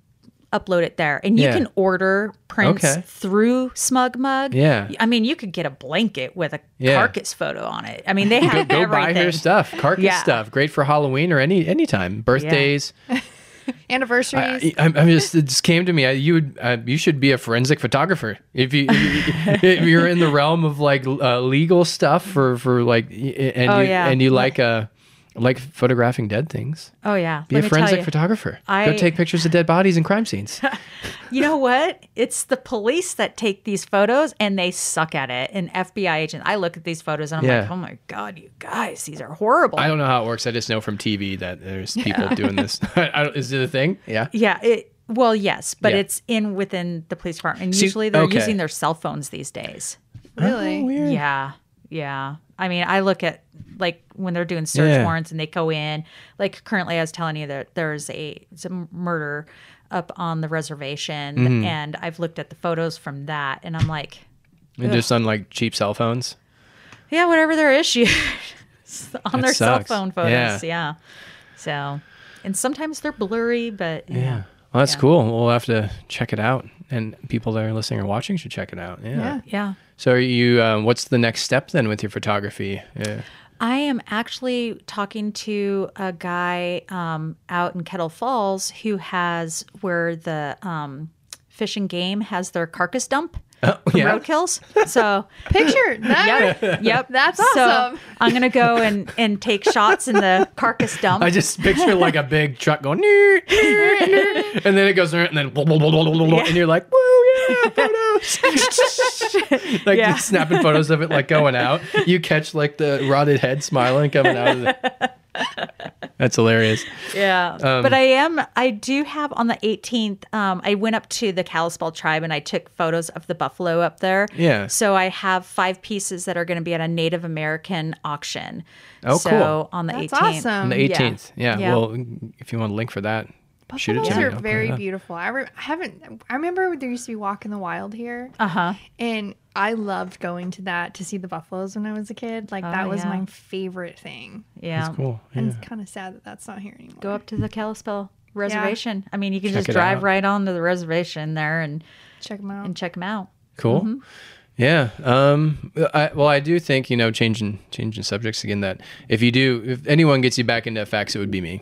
Speaker 3: upload it there. And you
Speaker 2: Yeah.
Speaker 3: can order prints
Speaker 2: Okay.
Speaker 3: through Smug Mug.
Speaker 2: Yeah.
Speaker 3: I mean, you could get a blanket with a
Speaker 2: Yeah.
Speaker 3: carcass photo on it. I mean, they have
Speaker 2: Go buy
Speaker 3: everything.
Speaker 2: her stuff, carcass
Speaker 3: Yeah.
Speaker 2: stuff, great for Halloween or any anytime, birthdays.
Speaker 1: Anniversaries.
Speaker 2: I, I'm, I'm just it just came to me. I, you would uh, you should be a forensic photographer if you if you're in the realm of like uh, legal stuff for for like y- and
Speaker 3: Oh,
Speaker 2: you
Speaker 3: yeah.
Speaker 2: and you like uh like photographing dead things.
Speaker 3: Oh, yeah.
Speaker 2: Be
Speaker 3: Let
Speaker 2: a
Speaker 3: me tell
Speaker 2: forensic
Speaker 3: you.
Speaker 2: photographer. Go
Speaker 3: I-
Speaker 2: take pictures of dead bodies and crime scenes.
Speaker 3: You know what? It's the police that take these photos and they suck at it. And F B I agents, I look at these photos and I'm
Speaker 2: Yeah.
Speaker 3: like, oh my God, you guys, these are horrible.
Speaker 2: I don't know how it works. I just know from T V that there's people doing this. I don't- Is it a thing? Yeah.
Speaker 3: Yeah. It, well, yes, but
Speaker 2: Yeah.
Speaker 3: it's in within the police department. And
Speaker 2: See,
Speaker 3: usually they're
Speaker 2: okay.
Speaker 3: using their cell phones these days.
Speaker 1: Really?
Speaker 2: Oh, weird.
Speaker 3: Yeah. Yeah. I mean, I look at like when they're doing search
Speaker 2: Yeah.
Speaker 3: warrants and they go in, like currently I was telling you that there's a, it's a murder up on the reservation.
Speaker 2: Mm-hmm.
Speaker 3: And I've looked at the photos from that and I'm like,
Speaker 2: And just on like cheap cell phones.
Speaker 3: yeah, whatever their issue on
Speaker 2: That
Speaker 3: their
Speaker 2: sucks.
Speaker 3: cell phone photos.
Speaker 2: Yeah.
Speaker 3: Yeah. So, and sometimes they're blurry, but yeah.
Speaker 2: Yeah. Well, that's
Speaker 3: Yeah.
Speaker 2: cool. We'll have to check it out, and people that are listening or watching should check it out. Yeah.
Speaker 1: Yeah.
Speaker 3: Yeah.
Speaker 2: So, are you? Um, what's the next step then with your photography? Yeah.
Speaker 3: I am actually talking to a guy um, out in Kettle Falls who has where the um, Fish and Game has their carcass dump
Speaker 2: Oh,
Speaker 3: from
Speaker 2: yeah.
Speaker 3: roadkills. So
Speaker 1: Picture that.
Speaker 3: yep, yep,
Speaker 1: That's
Speaker 3: So
Speaker 1: awesome.
Speaker 3: I'm gonna go and and take shots in the carcass dump.
Speaker 2: I just picture like a big truck going, "Nee, nee, nee," and then it goes, and then, blah, blah, blah, blah, blah, blah, and you're like, woo, yeah, photos. Like
Speaker 3: Yeah.
Speaker 2: just snapping photos of it, like going out. You catch like the rotted head smiling coming out of the. That's hilarious.
Speaker 3: Yeah.
Speaker 2: Um,
Speaker 3: but I am, I do have on the eighteenth, um, I went up to the Kalispel tribe and I took photos of the buffalo up there.
Speaker 2: Yeah.
Speaker 3: So I have five pieces that are going to be at a Native American auction.
Speaker 2: Oh,
Speaker 3: so
Speaker 2: cool.
Speaker 3: on the
Speaker 1: That's
Speaker 3: eighteenth.
Speaker 1: awesome.
Speaker 2: On the eighteenth. Yeah.
Speaker 3: Yeah.
Speaker 2: Well, if you want a link for that, shoot it
Speaker 1: Buffaloes
Speaker 2: to me.
Speaker 1: are
Speaker 2: I'll put it
Speaker 1: very
Speaker 2: up.
Speaker 1: beautiful. I, re- I haven't. I remember there used to be Walk in the Wild here,
Speaker 3: Uh huh.
Speaker 1: and I loved going to that to see the buffaloes when I was a kid. Like that
Speaker 3: Oh,
Speaker 1: was
Speaker 3: yeah.
Speaker 1: my favorite thing.
Speaker 3: Yeah.
Speaker 2: That's cool.
Speaker 1: And
Speaker 2: Yeah.
Speaker 1: it's kind of sad that that's not here anymore.
Speaker 3: Go up to the Kalispel reservation. I mean, you can
Speaker 2: Check
Speaker 3: just
Speaker 2: it
Speaker 3: drive
Speaker 2: out.
Speaker 3: right on to the reservation there and,
Speaker 1: check them out.
Speaker 3: and check them out.
Speaker 2: Cool.
Speaker 3: Mm-hmm.
Speaker 2: Yeah. Um. I, well, I do think, you know, changing changing subjects again, that if you do, if anyone gets you back into F X, it would be me.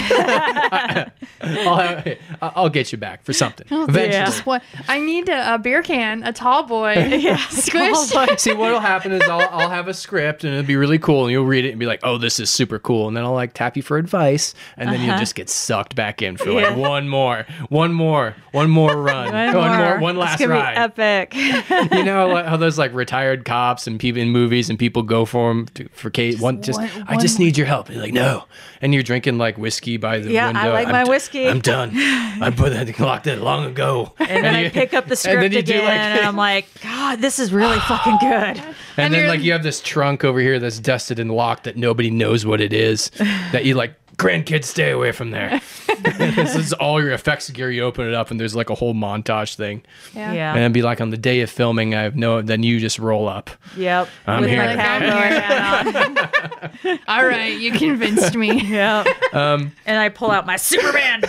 Speaker 2: I'll, have, I'll get you back for something. Eventually.
Speaker 3: yeah.
Speaker 1: Just what I need a, a beer can, a tall boy. yeah, squish.
Speaker 2: See, what'll happen is I'll, I'll have a script and it'll be really cool, and you'll read it and be like, "Oh, this is super cool," and then I'll like tap you for advice, and then you'll just get sucked back in for like
Speaker 3: Uh-huh. Yeah.
Speaker 2: one more, one more, one more run, one more, one
Speaker 3: It's
Speaker 2: last
Speaker 3: gonna
Speaker 2: ride.
Speaker 3: be epic.
Speaker 2: You know like, how those like retired cops and people in movies and people go for them to, for Kate. One, just
Speaker 1: one-
Speaker 2: I just
Speaker 1: one
Speaker 2: need your help. And you're like, no, and you're drinking like whiskey by the
Speaker 3: Yeah, I
Speaker 2: window.
Speaker 3: like
Speaker 2: I'm
Speaker 3: my
Speaker 2: d-
Speaker 3: whiskey.
Speaker 2: I'm done. I put that locked it long ago.
Speaker 3: And then I
Speaker 2: you-
Speaker 3: pick up the
Speaker 2: and
Speaker 3: script
Speaker 2: then you do,
Speaker 3: again,
Speaker 2: like-
Speaker 3: and I'm like, God, this is really fucking good.
Speaker 2: And,
Speaker 1: And
Speaker 2: then
Speaker 1: you're-
Speaker 2: like you have this trunk over here that's dusted and locked that nobody knows what it is. That you like, grandkids, stay away from there. This is all your effects gear. You open it up and there's like a whole montage thing.
Speaker 1: Yeah.
Speaker 3: Yeah.
Speaker 2: And it'd be like on the day of filming, I have no. Then you just roll up.
Speaker 3: Yep.
Speaker 2: I'm
Speaker 3: With
Speaker 2: here.
Speaker 3: my cowboy hat on.
Speaker 1: All right, you convinced me.
Speaker 3: Yep.
Speaker 2: Um,
Speaker 3: And I pull out my Superman.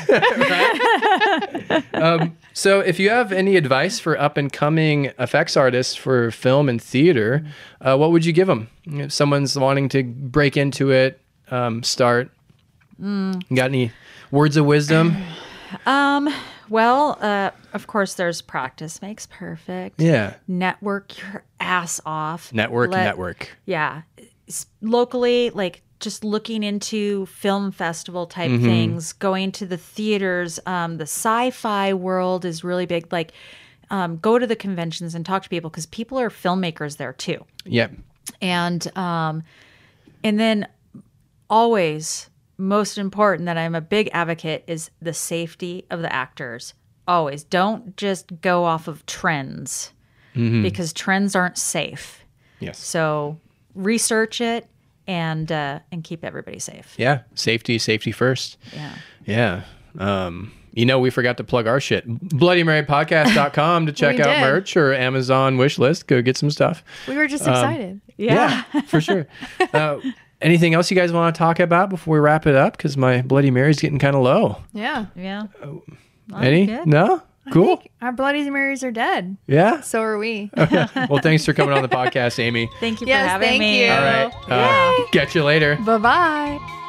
Speaker 2: So, if you have any advice for up and coming effects artists for film and theater, uh, what would you give them? If someone's wanting to break into it, um, start.
Speaker 3: Mm.
Speaker 2: You got any words of wisdom?
Speaker 3: Um, well, uh, of course, there's practice makes perfect.
Speaker 2: Yeah.
Speaker 3: Network your ass off.
Speaker 2: Network,
Speaker 3: Let-
Speaker 2: network.
Speaker 3: Yeah. S- Locally, like just looking into film festival type
Speaker 2: Mm-hmm.
Speaker 3: things, going to the theaters. Um, the sci-fi world is really big. Like, um, go to the conventions and talk to people because people are filmmakers there too.
Speaker 2: Yep.
Speaker 3: And um, and then always most important that I'm a big advocate is the safety of the actors. Always don't just go off of trends because trends aren't safe.
Speaker 2: Yes.
Speaker 3: So research it and uh, and keep everybody safe.
Speaker 2: Yeah. Safety, safety first.
Speaker 3: Yeah.
Speaker 2: Yeah. Um, you know, we forgot to plug our shit. bloody mary podcast dot com to check
Speaker 1: We
Speaker 2: out
Speaker 1: did.
Speaker 2: merch or Amazon wish list. Go get some stuff.
Speaker 1: We were just excited.
Speaker 3: Yeah.
Speaker 2: for sure. Uh, anything else you guys want to talk about before we wrap it up? Because my Bloody Mary's getting kind of low.
Speaker 1: Yeah.
Speaker 3: Yeah.
Speaker 2: Any?
Speaker 3: good.
Speaker 2: No?
Speaker 1: I
Speaker 2: Cool.
Speaker 1: think our Bloody Marys are dead.
Speaker 2: Yeah.
Speaker 1: So are we.
Speaker 2: Well, thanks for coming on the podcast, Amy.
Speaker 3: Thank you
Speaker 1: Yes,
Speaker 3: for having
Speaker 1: thank
Speaker 3: me.
Speaker 1: you.
Speaker 2: All right. Uh, catch you later.
Speaker 1: Bye bye.